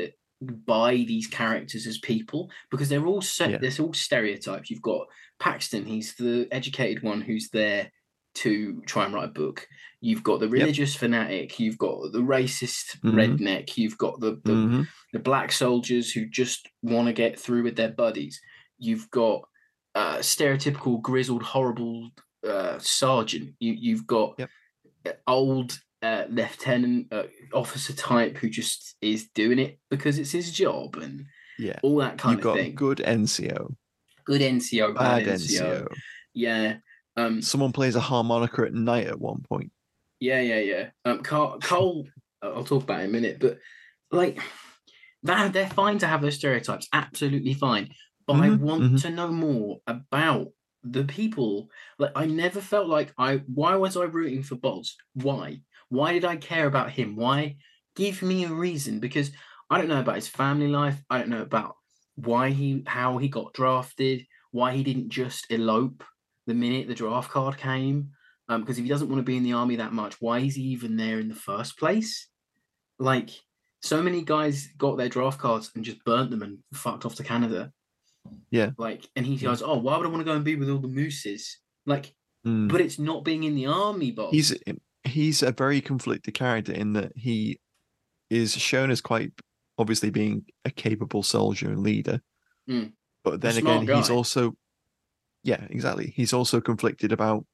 buy these characters as people because they're all set. Yeah. There's all stereotypes. You've got Paxton. He's the educated one who's there to try and write a book. You've got the religious yep. fanatic. You've got the racist mm-hmm. redneck. You've got the the, mm-hmm. the black soldiers who just want to get through with their buddies. You've got uh, stereotypical grizzled, horrible uh, sergeant. You, you've got yep. old uh, lieutenant uh, officer type who just is doing it because it's his job and yeah. all that kind you've of got thing. Good N C O. Good N C O. Bad, bad N C O. N C O. Yeah. Um, Someone plays a harmonica at night at one point. Yeah, yeah, yeah. Um, Cole, Cole I'll talk about it in a minute, but like that, they're fine to have those stereotypes, absolutely fine. But mm-hmm, I want mm-hmm. to know more about the people. Like, I never felt like I. Why was I rooting for Boz? Why? Why did I care about him? Why? Give me a reason, because I don't know about his family life. I don't know about why he, how he got drafted. Why he didn't just elope the minute the draft card came. Um, because if he doesn't want to be in the army that much, why is he even there in the first place? Like, so many guys got their draft cards and just burnt them and fucked off to Canada. Yeah. Like, and he goes, oh, why would I want to go and be with all the mooses? Like, mm. but it's not being in the army, Bob. He's he's a very conflicted character in that he is shown as quite obviously being a capable soldier and leader. Mm. But then again, guy. he's also, yeah, exactly. He's also conflicted about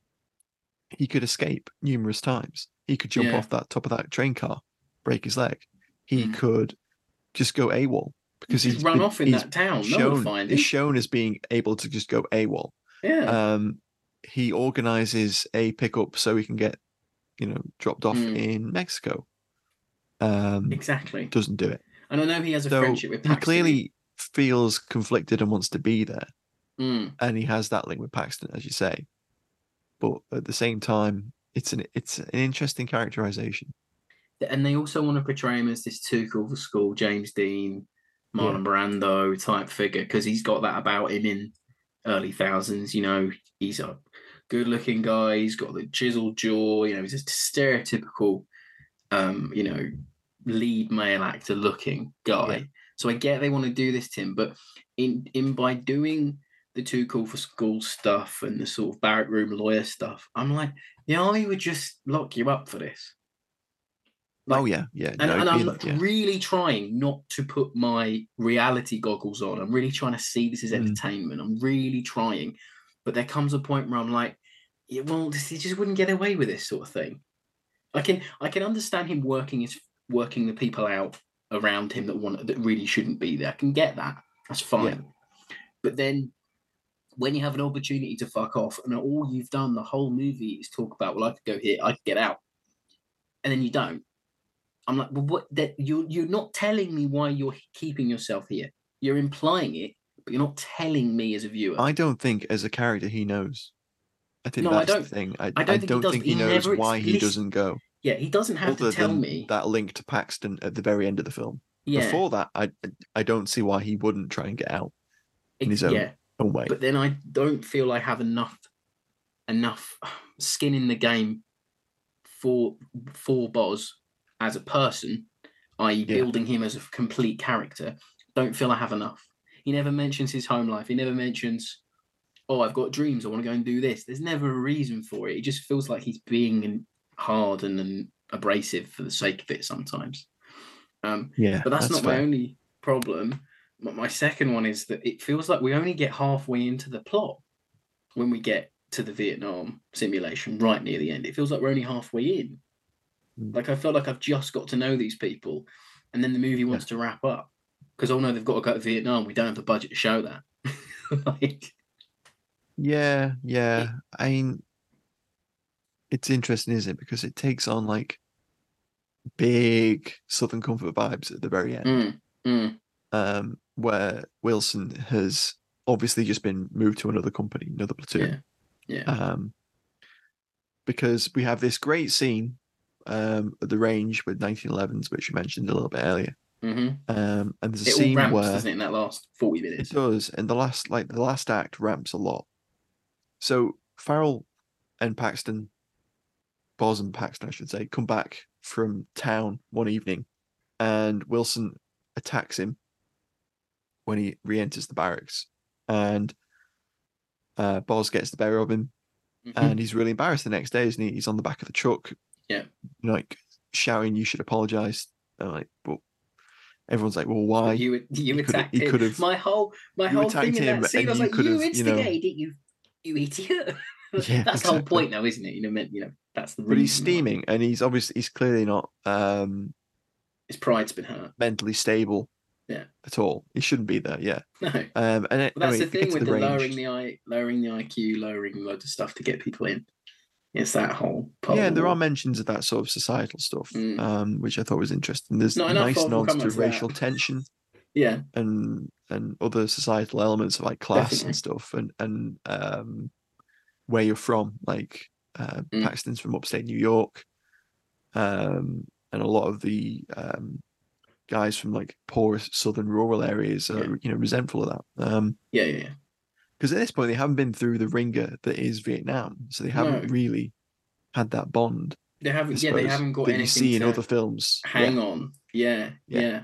he could escape numerous times. He could jump yeah. off that top of that train car, break his leg. He mm. could just go AWOL because he's run been, off in that town. Shown, no one find him. He's shown as being able to just go AWOL. Yeah. Um, he organizes a pickup so he can get, you know, dropped off mm. in Mexico. Um, exactly. Doesn't do it. And I know he has a so friendship with Paxton. He clearly feels conflicted and wants to be there. Mm. And he has that link with Paxton, as you say. But at the same time, it's an it's an interesting characterization. And they also want to portray him as this too cool for school, James Dean, Marlon yeah. Brando type figure, because he's got that about him in early thousands. You know, he's a good-looking guy. He's got the chiseled jaw. You know, he's a stereotypical, um, you know, lead male actor looking guy. Yeah. So I get they want to do this to him, but in in by doing the too cool for school stuff and the sort of barrack room lawyer stuff, I'm like, the army would just lock you up for this. Like, oh, yeah, yeah. And, no, and I'm like, yeah. really trying not to put my reality goggles on. I'm really trying to see this as entertainment. Mm. I'm really trying. But there comes a point where I'm like, yeah, well, this, he just wouldn't get away with this sort of thing. I can I can understand him working his working the people out around him that want that really shouldn't be there. I can get that. That's fine. Yeah. But then when you have an opportunity to fuck off and all you've done the whole movie is talk about, well, I could go here, I could get out. And then you don't. I'm like, well, what? That you you're not telling me why you're keeping yourself here. You're implying it, but you're not telling me as a viewer. I don't think as a character he knows. I think no, that's I don't, the thing. I, I don't, I think, don't he think he, he knows why explicit... he doesn't go. Yeah, he doesn't have Other to tell than me that link to Paxton at the very end of the film. Yeah. Before that, I I don't see why he wouldn't try and get out in his own, yeah. own way. But then I don't feel I have enough enough skin in the game for for Boz as a person, that is, yeah. building him as a complete character. Don't feel I have enough. He never mentions his home life. He never mentions, oh, I've got dreams. I want to go and do this. There's never a reason for it. It just feels like he's being hard and, and abrasive for the sake of it sometimes. Um, yeah, but that's, that's not fair. my only problem. My second one is that it feels like we only get halfway into the plot when we get to the Vietnam simulation right near the end. It feels like we're only halfway in. Mm. Like I felt like I've just got to know these people, and then the movie wants yeah. to wrap up because oh no, they've got to go to Vietnam. We don't have the budget to show that. like, yeah, yeah. It, I mean, it's interesting, isn't it? Because it takes on like big Southern Comfort vibes at the very end. Mm, mm. Um, where Wilson has obviously just been moved to another company, another platoon. Yeah. yeah. Um, because we have this great scene um, at the range with nineteen elevens, which you mentioned a little bit earlier. Mm-hmm. Um, and there's a it scene all ramps, where doesn't it, in that last forty minutes? It does, and the last, like the last act, ramps a lot. So Farrell and Paxton, Boz and Paxton, I should say, come back from town one evening, and Wilson attacks him when he re-enters the barracks, and uh, Boz gets the better of him, mm-hmm. and he's really embarrassed the next day, isn't he? He's on the back of the truck, yeah, like shouting, "You should apologize!" And like, well, everyone's like, "Well, why?" You you he attacked he him. could have. My whole my whole thing in that scene, I was like, "You instigated, you you idiot." Yeah, that's exactly. the whole point, though, isn't it? You know, meant you know that's the. But he's steaming, and he's obviously he's clearly not. Um, His pride's been hurt. Mentally stable. Yeah. At all, he shouldn't be there. Yeah. No. Um, and it, well, that's anyway, the thing with the, the range, lowering the I, lowering the I Q, lowering loads of stuff to get people in. It's that whole. Yeah, there are mentions of that sort of societal stuff, mm. um, which I thought was interesting. There's not nice nods to racial that. tension. Yeah. And and other societal elements like class Definitely. and stuff, and and um, where you're from, like uh, mm. Paxton's from upstate New York, um, and a lot of the um, guys from like poor southern rural areas are yeah. you know resentful of that. Um, yeah, yeah, yeah. Because at this point they haven't been through the ringer that is Vietnam, so they haven't no. really had that bond. They haven't. Yeah, they haven't got that anything you see in to other films. Hang yeah. on. Yeah, yeah. yeah.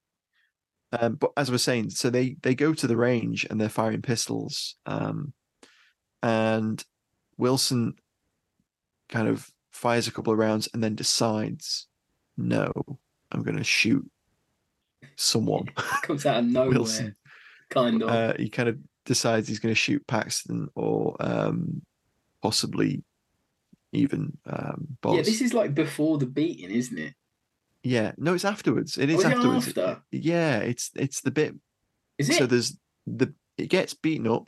Um, but as I was saying, so they they go to the range and they're firing pistols, um, and Wilson kind of fires a couple of rounds and then decides, no, I'm going to shoot someone. Comes out of nowhere, Wilson. kind of. Uh, he kind of decides he's going to shoot Paxton or um, possibly even um, Boz. Yeah, this is like before the beating, isn't it? Yeah, no, it's afterwards. It is, oh, is afterwards. It after? Yeah, it's it's the bit. Is it? So there's the it gets beaten up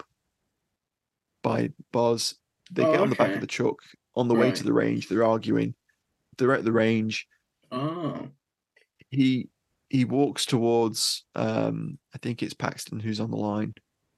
by Boz. They oh, get on okay. the back of the truck on the right. way to the range. They're arguing. They're at the range. Oh. He he walks towards. Um, I think it's Paxton who's on the line.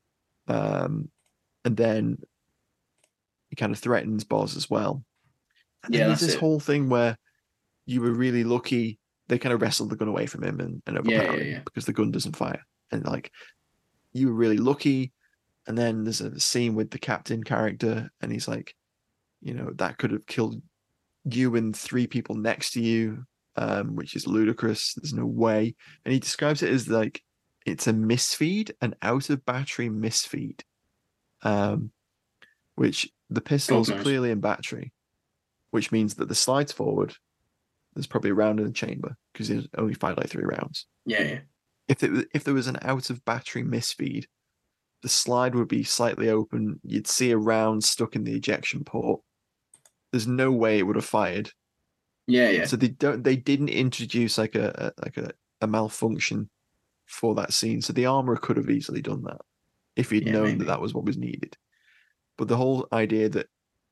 Um, and then he kind of threatens Boz as well. And yeah, then there's that's this it. whole thing where you were really lucky. They kind of wrestled the gun away from him and, and overpower yeah, yeah, him yeah. because the gun doesn't fire. And like, you were really lucky. And then there's a scene with the captain character, and he's like, you know, that could have killed you and three people next to you, um, which is ludicrous. There's no way. And he describes it as like, it's a misfeed, an out of battery misfeed, um, which the pistol's oh, nice. clearly in battery, which means that the slides forward, there's probably a round in the chamber because it only fired like three rounds. Yeah, yeah. If it if there was an out of battery misfeed, the slide would be slightly open. You'd see a round stuck in the ejection port. There's no way it would have fired. Yeah, yeah. So they don't. They didn't introduce like a, a like a, a malfunction for that scene. So the armorer could have easily done that if he'd yeah, known maybe. that that was what was needed. But the whole idea that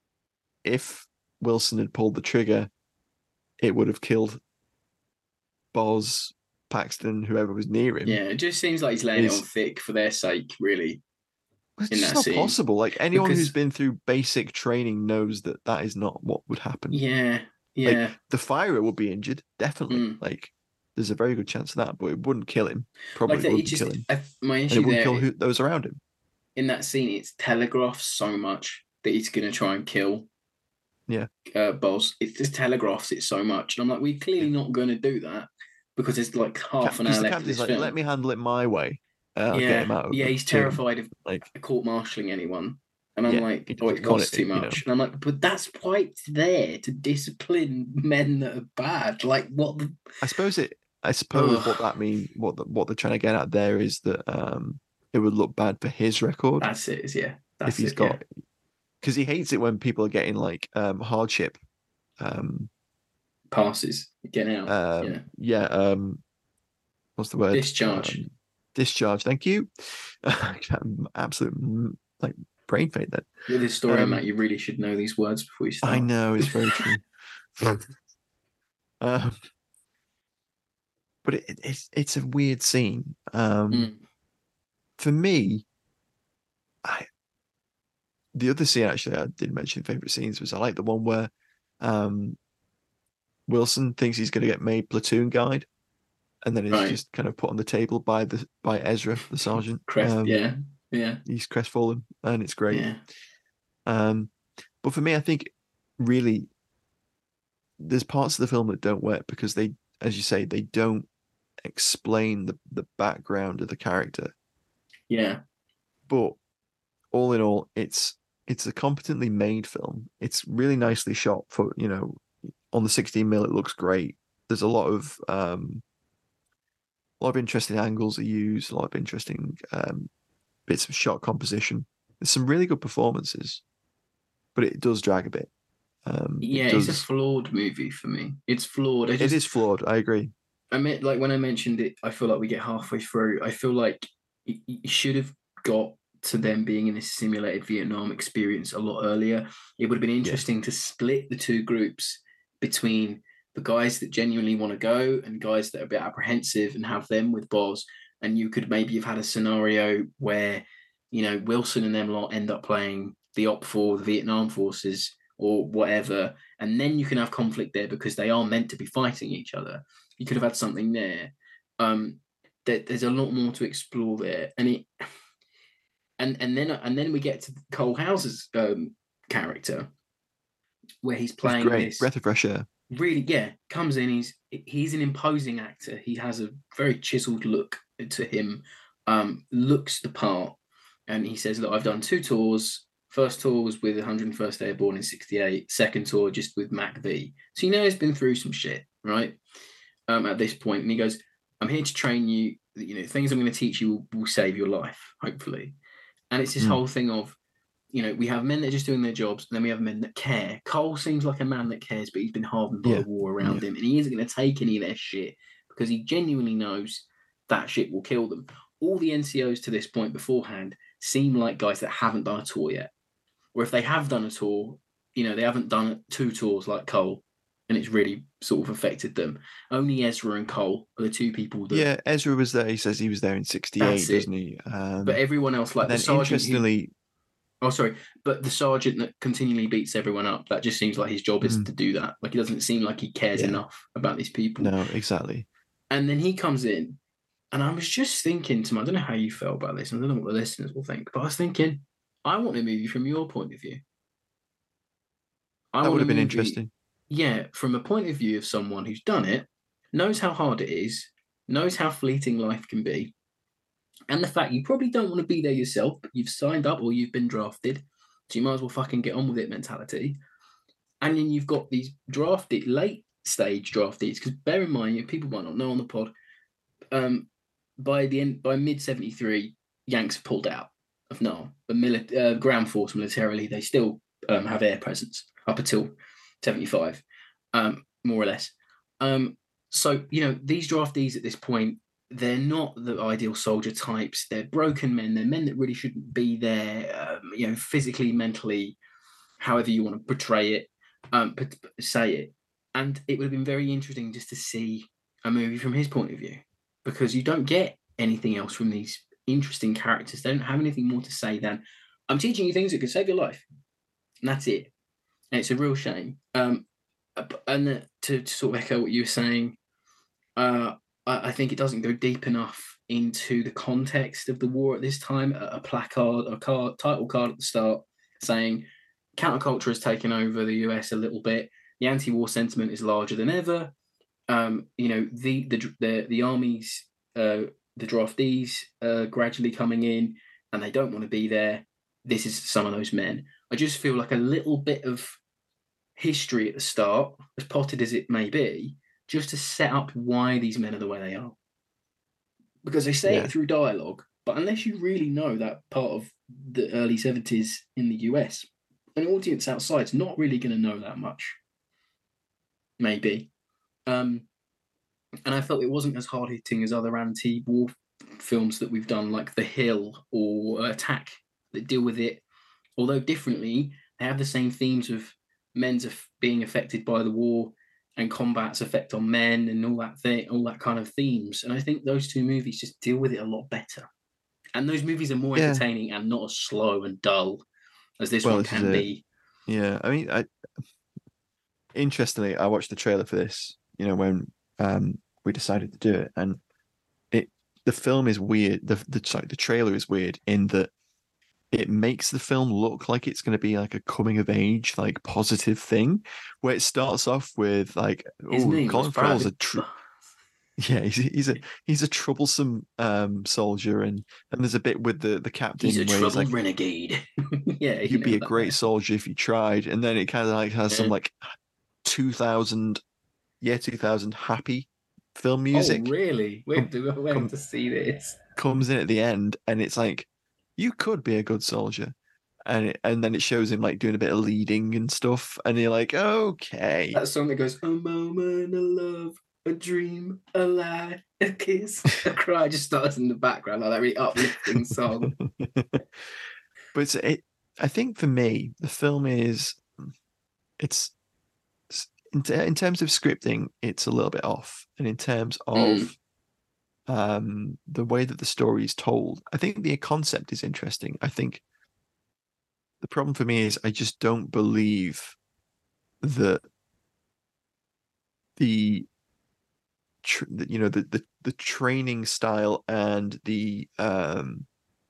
if Wilson had pulled the trigger, it would have killed Boz, Paxton, whoever was near him. Yeah, it just seems like he's laying is, it on thick for their sake, really. It's in just that not scene. possible. Like anyone because, who's been through basic training knows that that is not what would happen. Yeah, yeah. Like, the firer would be injured, definitely. Mm. Like there's a very good chance of that, but it wouldn't kill him. Probably like that, wouldn't just, kill him. I, my and issue it wouldn't there kill is, who, those around him. in that scene, it's telegraphed so much that he's going to try and kill. Yeah, uh, Boz. It just telegraphs it so much, and I'm like, we're clearly not going to do that because it's like half an hour left of this like, film. let me handle it my way. Uh, I'll yeah, get him out of yeah, he's tomb. terrified of like court-martialing anyone, and I'm yeah, like, oh, it costs too much, you know? And I'm like, but that's why it's there to discipline men that are bad. Like, what? The... I suppose it. I suppose Ugh. what that mean, what the, what they're trying to get at there is that um, it would look bad for his record. That's it. Yeah, that's if he's it, got, because yeah. he hates it when people are getting like um, hardship um, passes, get out. Um, yeah, yeah. Um, what's the word? Discharge. Um, discharge. Thank you. Absolute like brain fade. Then with this story, um, Matt, you really should know these words before you start. I know it's very true. um, but it, it, it's it's a weird scene. Um, mm. For me, I the other scene actually I did mention favorite scenes was I like the one where um, Wilson thinks he's going to get made platoon guide, and then he's right. just kind of put on the table by the by Ezra, the sergeant. Crest, um, yeah, yeah. He's crestfallen, and it's great. Yeah. Um, but for me, I think really there's parts of the film that don't work because they, as you say, they don't explain the the background of the character. Yeah. But all in all, it's it's a competently made film. It's really nicely shot for, you know, on the sixteen mil, it looks great. There's a lot of um, a lot of interesting angles are used, a lot of interesting um, bits of shot composition. There's some really good performances, but it does drag a bit. Um, yeah, it does... it's a flawed movie for me. It's flawed. I just, it is flawed. I agree. I meant, like, when I mentioned it, I feel like we get halfway through. I feel like it, it should have got to them being in this simulated Vietnam experience a lot earlier. It would have been interesting yeah. to split the two groups between the guys that genuinely want to go and guys that are a bit apprehensive, and have them with Boz. And you could maybe have had a scenario where, you know, Wilson and them lot end up playing the op for the Vietnam forces or whatever, and then you can have conflict there because they are meant to be fighting each other. You could have had something there. Um, there there's a lot more to explore there, and it, and and then and then we get to Cole Hauser's um, character, where he's playing it's great this breath of fresh air. Really, yeah, comes in. He's he's an imposing actor. He has a very chiseled look to him. Um, looks the part, and he says, "Look, I've done two tours. First tour was with one hundred first Airborne in sixty-eight. Second tour just with Mac V. So you know he's been through some shit, right? Um, at this point, and he goes, "I'm here to train you. You know, things I'm going to teach you will, will save your life, hopefully." And it's this mm. whole thing of, you know, we have men that are just doing their jobs, and then we have men that care. Cole seems like a man that cares, but he's been hardened by yeah. the war around yeah. him, and he isn't going to take any of their shit because he genuinely knows that shit will kill them. All the N C Os to this point beforehand seem like guys that haven't done a tour yet. Or if they have done a tour, you know, they haven't done two tours like Cole, and it's really sort of affected them. Only Ezra and Cole are the two people that... Yeah, Ezra was there. He says he was there in sixty-eight, doesn't he? Um, but everyone else, like the sergeant... Interestingly... Who... Oh, sorry. But the sergeant that continually beats everyone up, that just seems like his job is mm. to do that. Like, it doesn't seem like he cares yeah. enough about these people. No, exactly. And then he comes in, and I was just thinking to my... I don't know how you felt about this, and I don't know what the listeners will think, but I was thinking... I want a movie from your point of view. I that would have been movie, interesting. Yeah, from a point of view of someone who's done it, knows how hard it is, knows how fleeting life can be, and the fact you probably don't want to be there yourself, but you've signed up or you've been drafted, so you might as well fucking get on with it mentality. And then you've got these drafted, late stage draftees, because bear in mind, people might not know on the pod, um, by the end, by mid seventy-three, Yanks have pulled out of N A M, but mili- uh, ground force militarily, they still um, have air presence up until seventy-five, um, more or less. Um, so, you know, these draftees at this point, they're not the ideal soldier types. They're broken men. They're men that really shouldn't be there, um, you know, physically, mentally, however you want to portray it, um, say it. And it would have been very interesting just to see a movie from his point of view, because you don't get anything else from these interesting characters. They don't have anything more to say than, I'm teaching you things that could save your life. And that's it. And it's a real shame. Um, and to, to sort of echo what you were saying, uh, I, I think it doesn't go deep enough into the context of the war at this time. A, a placard, a card, title card at the start saying counterculture has taken over the U S a little bit. The anti-war sentiment is larger than ever. Um, you know, the the the, the armies, uh, the draftees uh, gradually coming in, and they don't want to be there. This is some of those men. I just feel like a little bit of history at the start, as potted as it may be, just to set up why these men are the way they are. Because they say yeah. it through dialogue, but unless you really know that part of the early seventies in the U S, an audience outside's not really going to know that much. Maybe. Um, and I felt it wasn't as hard-hitting as other anti-war films that we've done, like The Hill or Attack, that deal with it, although differently. They have the same themes of men's af- being affected by the war and combat's effect on men and all that thing, all that kind of themes. And I think those two movies just deal with it a lot better. And those movies are more yeah. entertaining and not as slow and dull as this well, one this can be. Yeah, I mean, I, interestingly, I watched the trailer for this, you know, when um, we decided to do it, and it the film is weird. The the sorry, the trailer is weird in that it makes the film look like it's going to be like a coming of age, like positive thing, where it starts off with like, oh, Colin Farrell's a true. Yeah, he's he's a he's a troublesome um soldier, and and there's a bit with the the captain He's a where troubled he's like, renegade. Yeah, you you'd be know a that great bit. soldier if you tried, and then it kind of like has some Yeah. like two thousand yeah two thousand happy film Oh, music really? Where come, do I where come to see this? comes in at the end, and it's like you could be a good soldier, and it, and then it shows him like doing a bit of leading and stuff, and you're like, okay, That song that goes, a moment, a love, a dream, a lie, a kiss, a cry, just starts in the background, like that really uplifting song. but it's it. I think for me, the film is it's in, in terms of scripting, it's a little bit off, and in terms of Mm. um, the way that the story is told, I think the concept is interesting. I think the problem for me is I just don't believe that the tr- that, you know the, the the training style and the um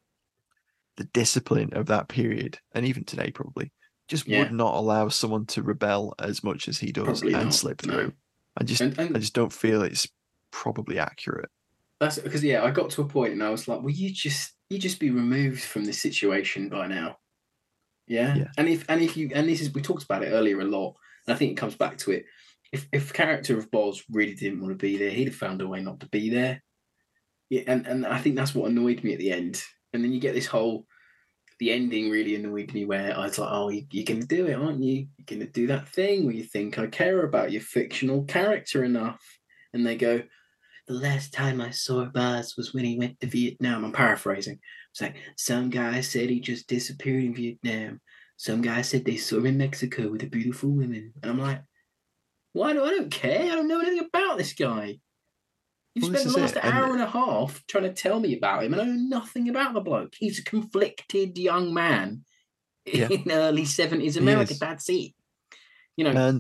the discipline of that period, and even today probably just Yeah. would not allow someone to rebel as much as he does Probably and not, slip no. through. I just And- and- I just don't feel it's probably accurate. That's because yeah, I got to a point and I was like, well, you just you just be removed from this situation by now. Yeah? Yeah. And if and if you and this is we talked about it earlier a lot, and I think it comes back to it. If if the character of Boz really didn't want to be there, he'd have found a way not to be there. Yeah, and, and I think that's what annoyed me at the end. And then you get this whole the ending really annoyed me where I was like, oh, you, you're going to do it, aren't you? You're going to do that thing where you think I care about your fictional character enough. And they go, the last time I saw Buzz was when he went to Vietnam. I'm paraphrasing. It's like, some guy said he just disappeared in Vietnam. Some guy said they saw him in Mexico with the beautiful women. And I'm like, why do I don't care? I don't know anything about this guy. You Well, spent this the is last it, and- hour and a half trying to tell me about him, and I know nothing about the bloke. He's a conflicted young man Yeah. in early seventies He America. is. That's it. You know, And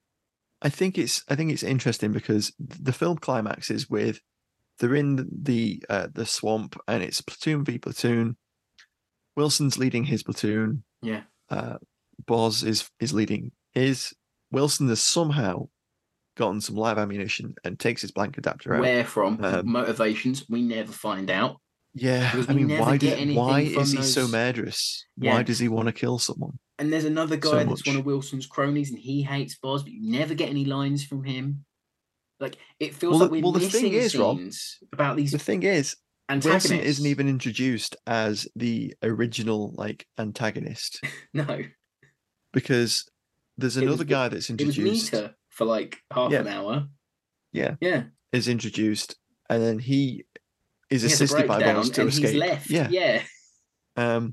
I think it's I think it's interesting because the film climaxes with they're in the uh, the swamp, and it's platoon v platoon. Wilson's leading his platoon. yeah. Uh, Boz is is leading his. Wilson has somehow gotten some live ammunition and takes his blank adapter out. Where from? Um, Motivations, we never find out. Yeah, Because I we mean, never why get does anything why from is he so those- murderous? Yeah. Why does he want to kill someone? And there's another guy So that's much. one of Wilson's cronies, and he hates Boz, but you never get any lines from him. Like it feels Well, like the- we're well, the missing thing is, Rob, scenes about these The thing is, antagonists. Wilson isn't even introduced as the original like antagonist no. because there's It was- another guy that's It was introduced. Nita for like half Yeah. an hour. Yeah, Yeah. is introduced, and then he is He has a assisted by breakdown Boz to and escape. he's left. Yeah. Yeah. Um.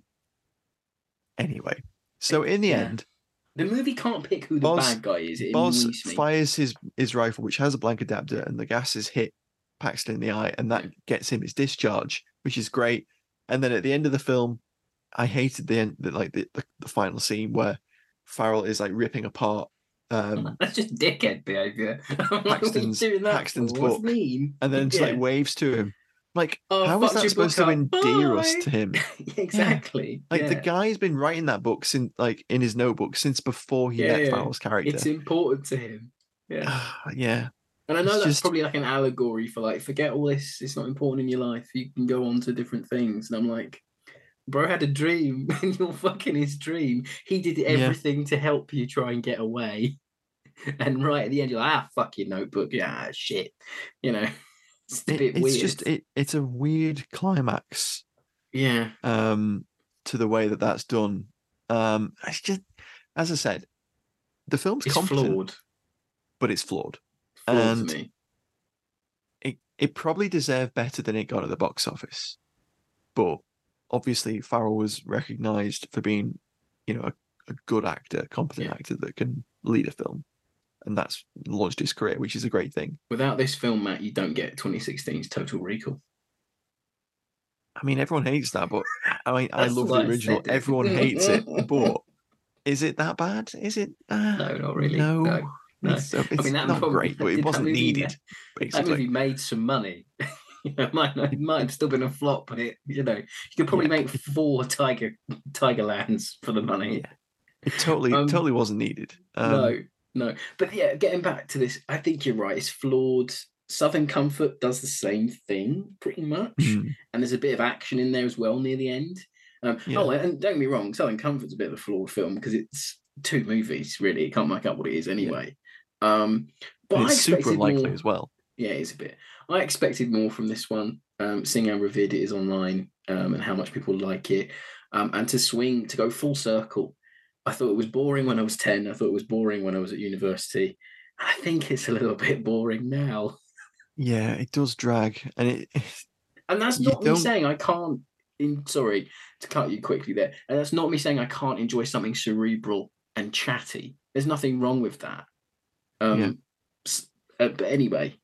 Anyway, so in the Yeah. end, The movie can't pick who the Boz- bad guy is. It Boz annoys me. fires his his rifle, which has a blank adapter, and the gases hit Paxton in the eye, and that gets him his discharge, which is great. And then at the end of the film, I hated the end, the, like the, the the final scene where Farrell is like ripping apart um, That's just dickhead behaviour. Paxton's- Paxton's What's book. mean? and then just Yeah. like waves to him. Like, Oh, how is fucked that your supposed book to up. endear us Bye. to him? Exactly. Like the yeah. guy's been writing that book since, like, in his notebook since before he Yeah, met yeah. Farrell's character. It's important to him. Yeah. yeah, And I know It's that's just- probably like an allegory for like, forget all this, it's not important in your life. You can go on to different things. And I'm like, bro had a dream and you're fucking his dream. He did everything to help you try and get away. And right at the end, you're like, ah, fuck your notebook. Yeah, shit. You know, it's a It- bit it's weird. just it, it's a weird climax Yeah. um to the way that that's done. Um, it's just, as I said, the film's It's competent, flawed. but it's flawed. Flawed and- to me. It it probably deserved better than it got at the box office, but obviously Farrell was recognised for being, you know, a, a good actor, competent Yeah. actor that can lead a film, and that's launched his career, which is a great thing. Without this film, Matt, you don't get twenty sixteen's Total Recall. I mean, everyone hates that, but I mean, I That's love why the I original. said it. Everyone hates it, but is it that bad? Is it? Uh, No, not really. No, No, no. It's, it's I mean, that not probably- great, but it that wasn't movie needed. ma- That Basically, movie made some money. You know, it might, it might have still been a flop, but it, you know, you could probably Yeah. make four Tiger Tiger Lands for the money. Yeah. it totally, Um, totally wasn't needed. Um, no, no. But yeah, getting back to this, I think you're right. It's flawed. Southern Comfort does the same thing pretty much, Mm. and there's a bit of action in there as well near the end. Um, Yeah. Oh, and don't get me wrong, Southern Comfort's a bit of a flawed film because it's two movies, really. It can't make up what it is anyway. Um, but And I it's super expected unlikely more. as well. Yeah, it's a bit. I expected more from this one, um, seeing how revered it is online um, and how much people like it, um, and to swing to go full circle. I thought it was boring when I was ten. I thought it was boring when I was at university. I think it's a little bit boring now. Yeah, it does drag, and it. And that's You not me don't- saying I can't. In, sorry to cut you quickly there. And that's not me saying I can't enjoy something cerebral and chatty. There's nothing wrong with that. Um, Yeah. s- uh, but anyway,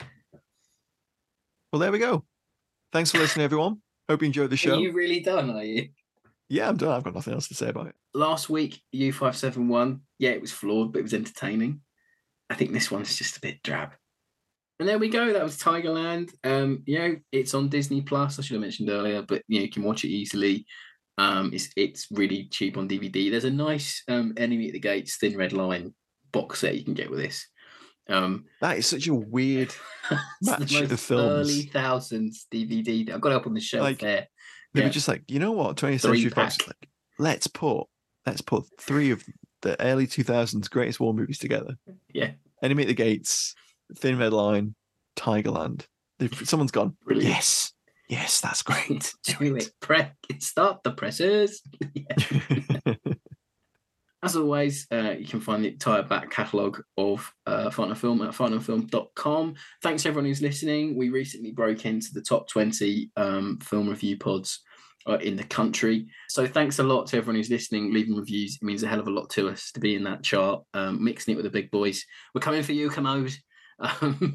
Well, there we go. Thanks for listening, everyone. Hope you enjoyed the show. are you really done? Are you? Yeah, I'm done. I've got nothing else to say about it. Last week, U five seven one, yeah, it was flawed, but it was entertaining. I think this one's just a bit drab. And there we go. That was Tigerland. Um, you know, it's on Disney Plus. I should have mentioned earlier, but you know, you can watch it easily. Um, it's it's really cheap on D V D. There's a nice um, Enemy at the Gates Thin Red Line box set you can get with this. Um, That is such a weird it's match the of most films. early thousands D V D. I've got it up on the shelf Like, there. They Yeah. were just like, you know what, twentieth Three Century Fox, pack. like, let's put let's put three of the early two thousands greatest war movies together. Yeah. Enemy at the Gates, Thin Red Line, Tigerland. They've, someone's gone, Brilliant. yes, yes, that's great. Do it. Pre- start the presses. Yeah. As always, uh, you can find the entire back catalogue of uh, Final Film at final film dot com. Thanks to everyone who's listening. We recently broke into the top twenty um, film review pods uh, in the country. So thanks a lot to everyone who's listening, leaving reviews. It means a hell of a lot to us to be in that chart, um, mixing it with the big boys. We're coming for you, Commode. Um,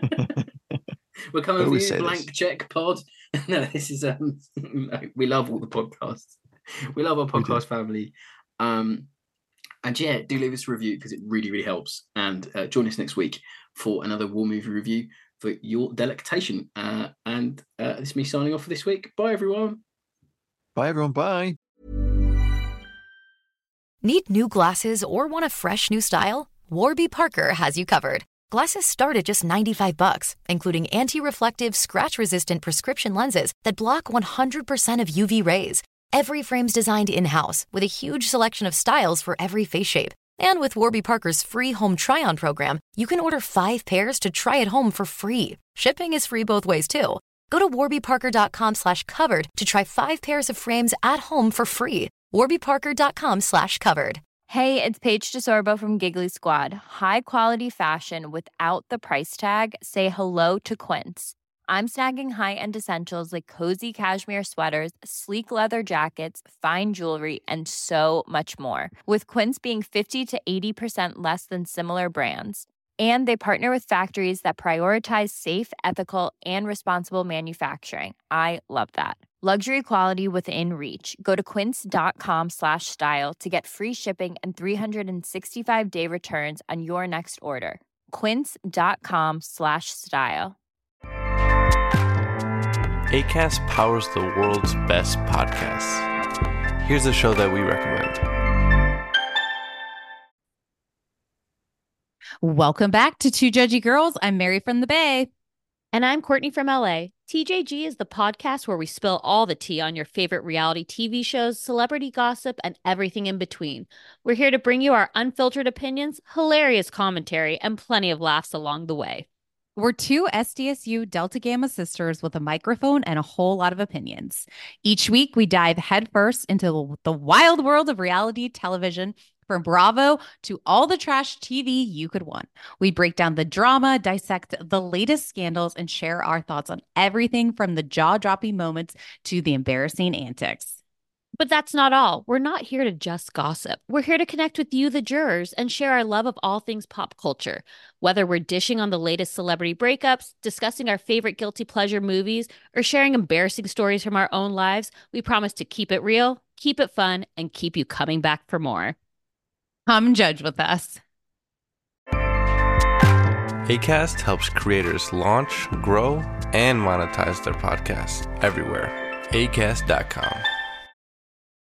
we're coming for Always you, say Blank this. Check Pod. No, this is um, we love all the podcasts. We love our We do. podcast family. Um, and yeah, do leave us a review because it really, really helps. And uh, join us next week for another war movie review for your delectation. Uh, and uh, this is me signing off for this week. Bye, everyone. Bye, everyone. Bye. Need new glasses or want a fresh new style? Warby Parker has you covered. Glasses start at just ninety-five bucks, including anti-reflective, scratch-resistant prescription lenses that block one hundred percent of U V rays. Every frame's designed in-house with a huge selection of styles for every face shape. And with Warby Parker's free home try-on program, you can order five pairs to try at home for free. Shipping is free both ways, too. Go to warbyparker.com slash covered to try five pairs of frames at home for free. warbyparker.com slash covered. Hey, it's Paige DeSorbo from Giggly Squad. High quality fashion without the price tag. Say hello to Quince. I'm snagging high-end essentials like cozy cashmere sweaters, sleek leather jackets, fine jewelry, and so much more. With Quince being fifty to eighty percent less than similar brands. And they partner with factories that prioritize safe, ethical, and responsible manufacturing. I love that. Luxury quality within reach. Go to quince.com slash style to get free shipping and three sixty-five day returns on your next order. Quince.com slash style. Acast powers the world's best podcasts. Here's a show that we recommend. Welcome back to Two Judgy Girls. I'm Mary from the Bay. And I'm Courtney from L A. T J G is the podcast where we spill all the tea on your favorite reality T V shows, celebrity gossip, and everything in between. We're here to bring you our unfiltered opinions, hilarious commentary, and plenty of laughs along the way. We're two S D S U Delta Gamma sisters with a microphone and a whole lot of opinions. Each week, we dive headfirst into the wild world of reality television, from Bravo to all the trash T V you could want. We break down the drama, dissect the latest scandals, and share our thoughts on everything from the jaw-dropping moments to the embarrassing antics. But that's not all. We're not here to just gossip. We're here to connect with you, the jurors, and share our love of all things pop culture. Whether we're dishing on the latest celebrity breakups, discussing our favorite guilty pleasure movies, or sharing embarrassing stories from our own lives, we promise to keep it real, keep it fun, and keep you coming back for more. Come judge with us. Acast helps creators launch, grow, and monetize their podcasts everywhere. acast dot com.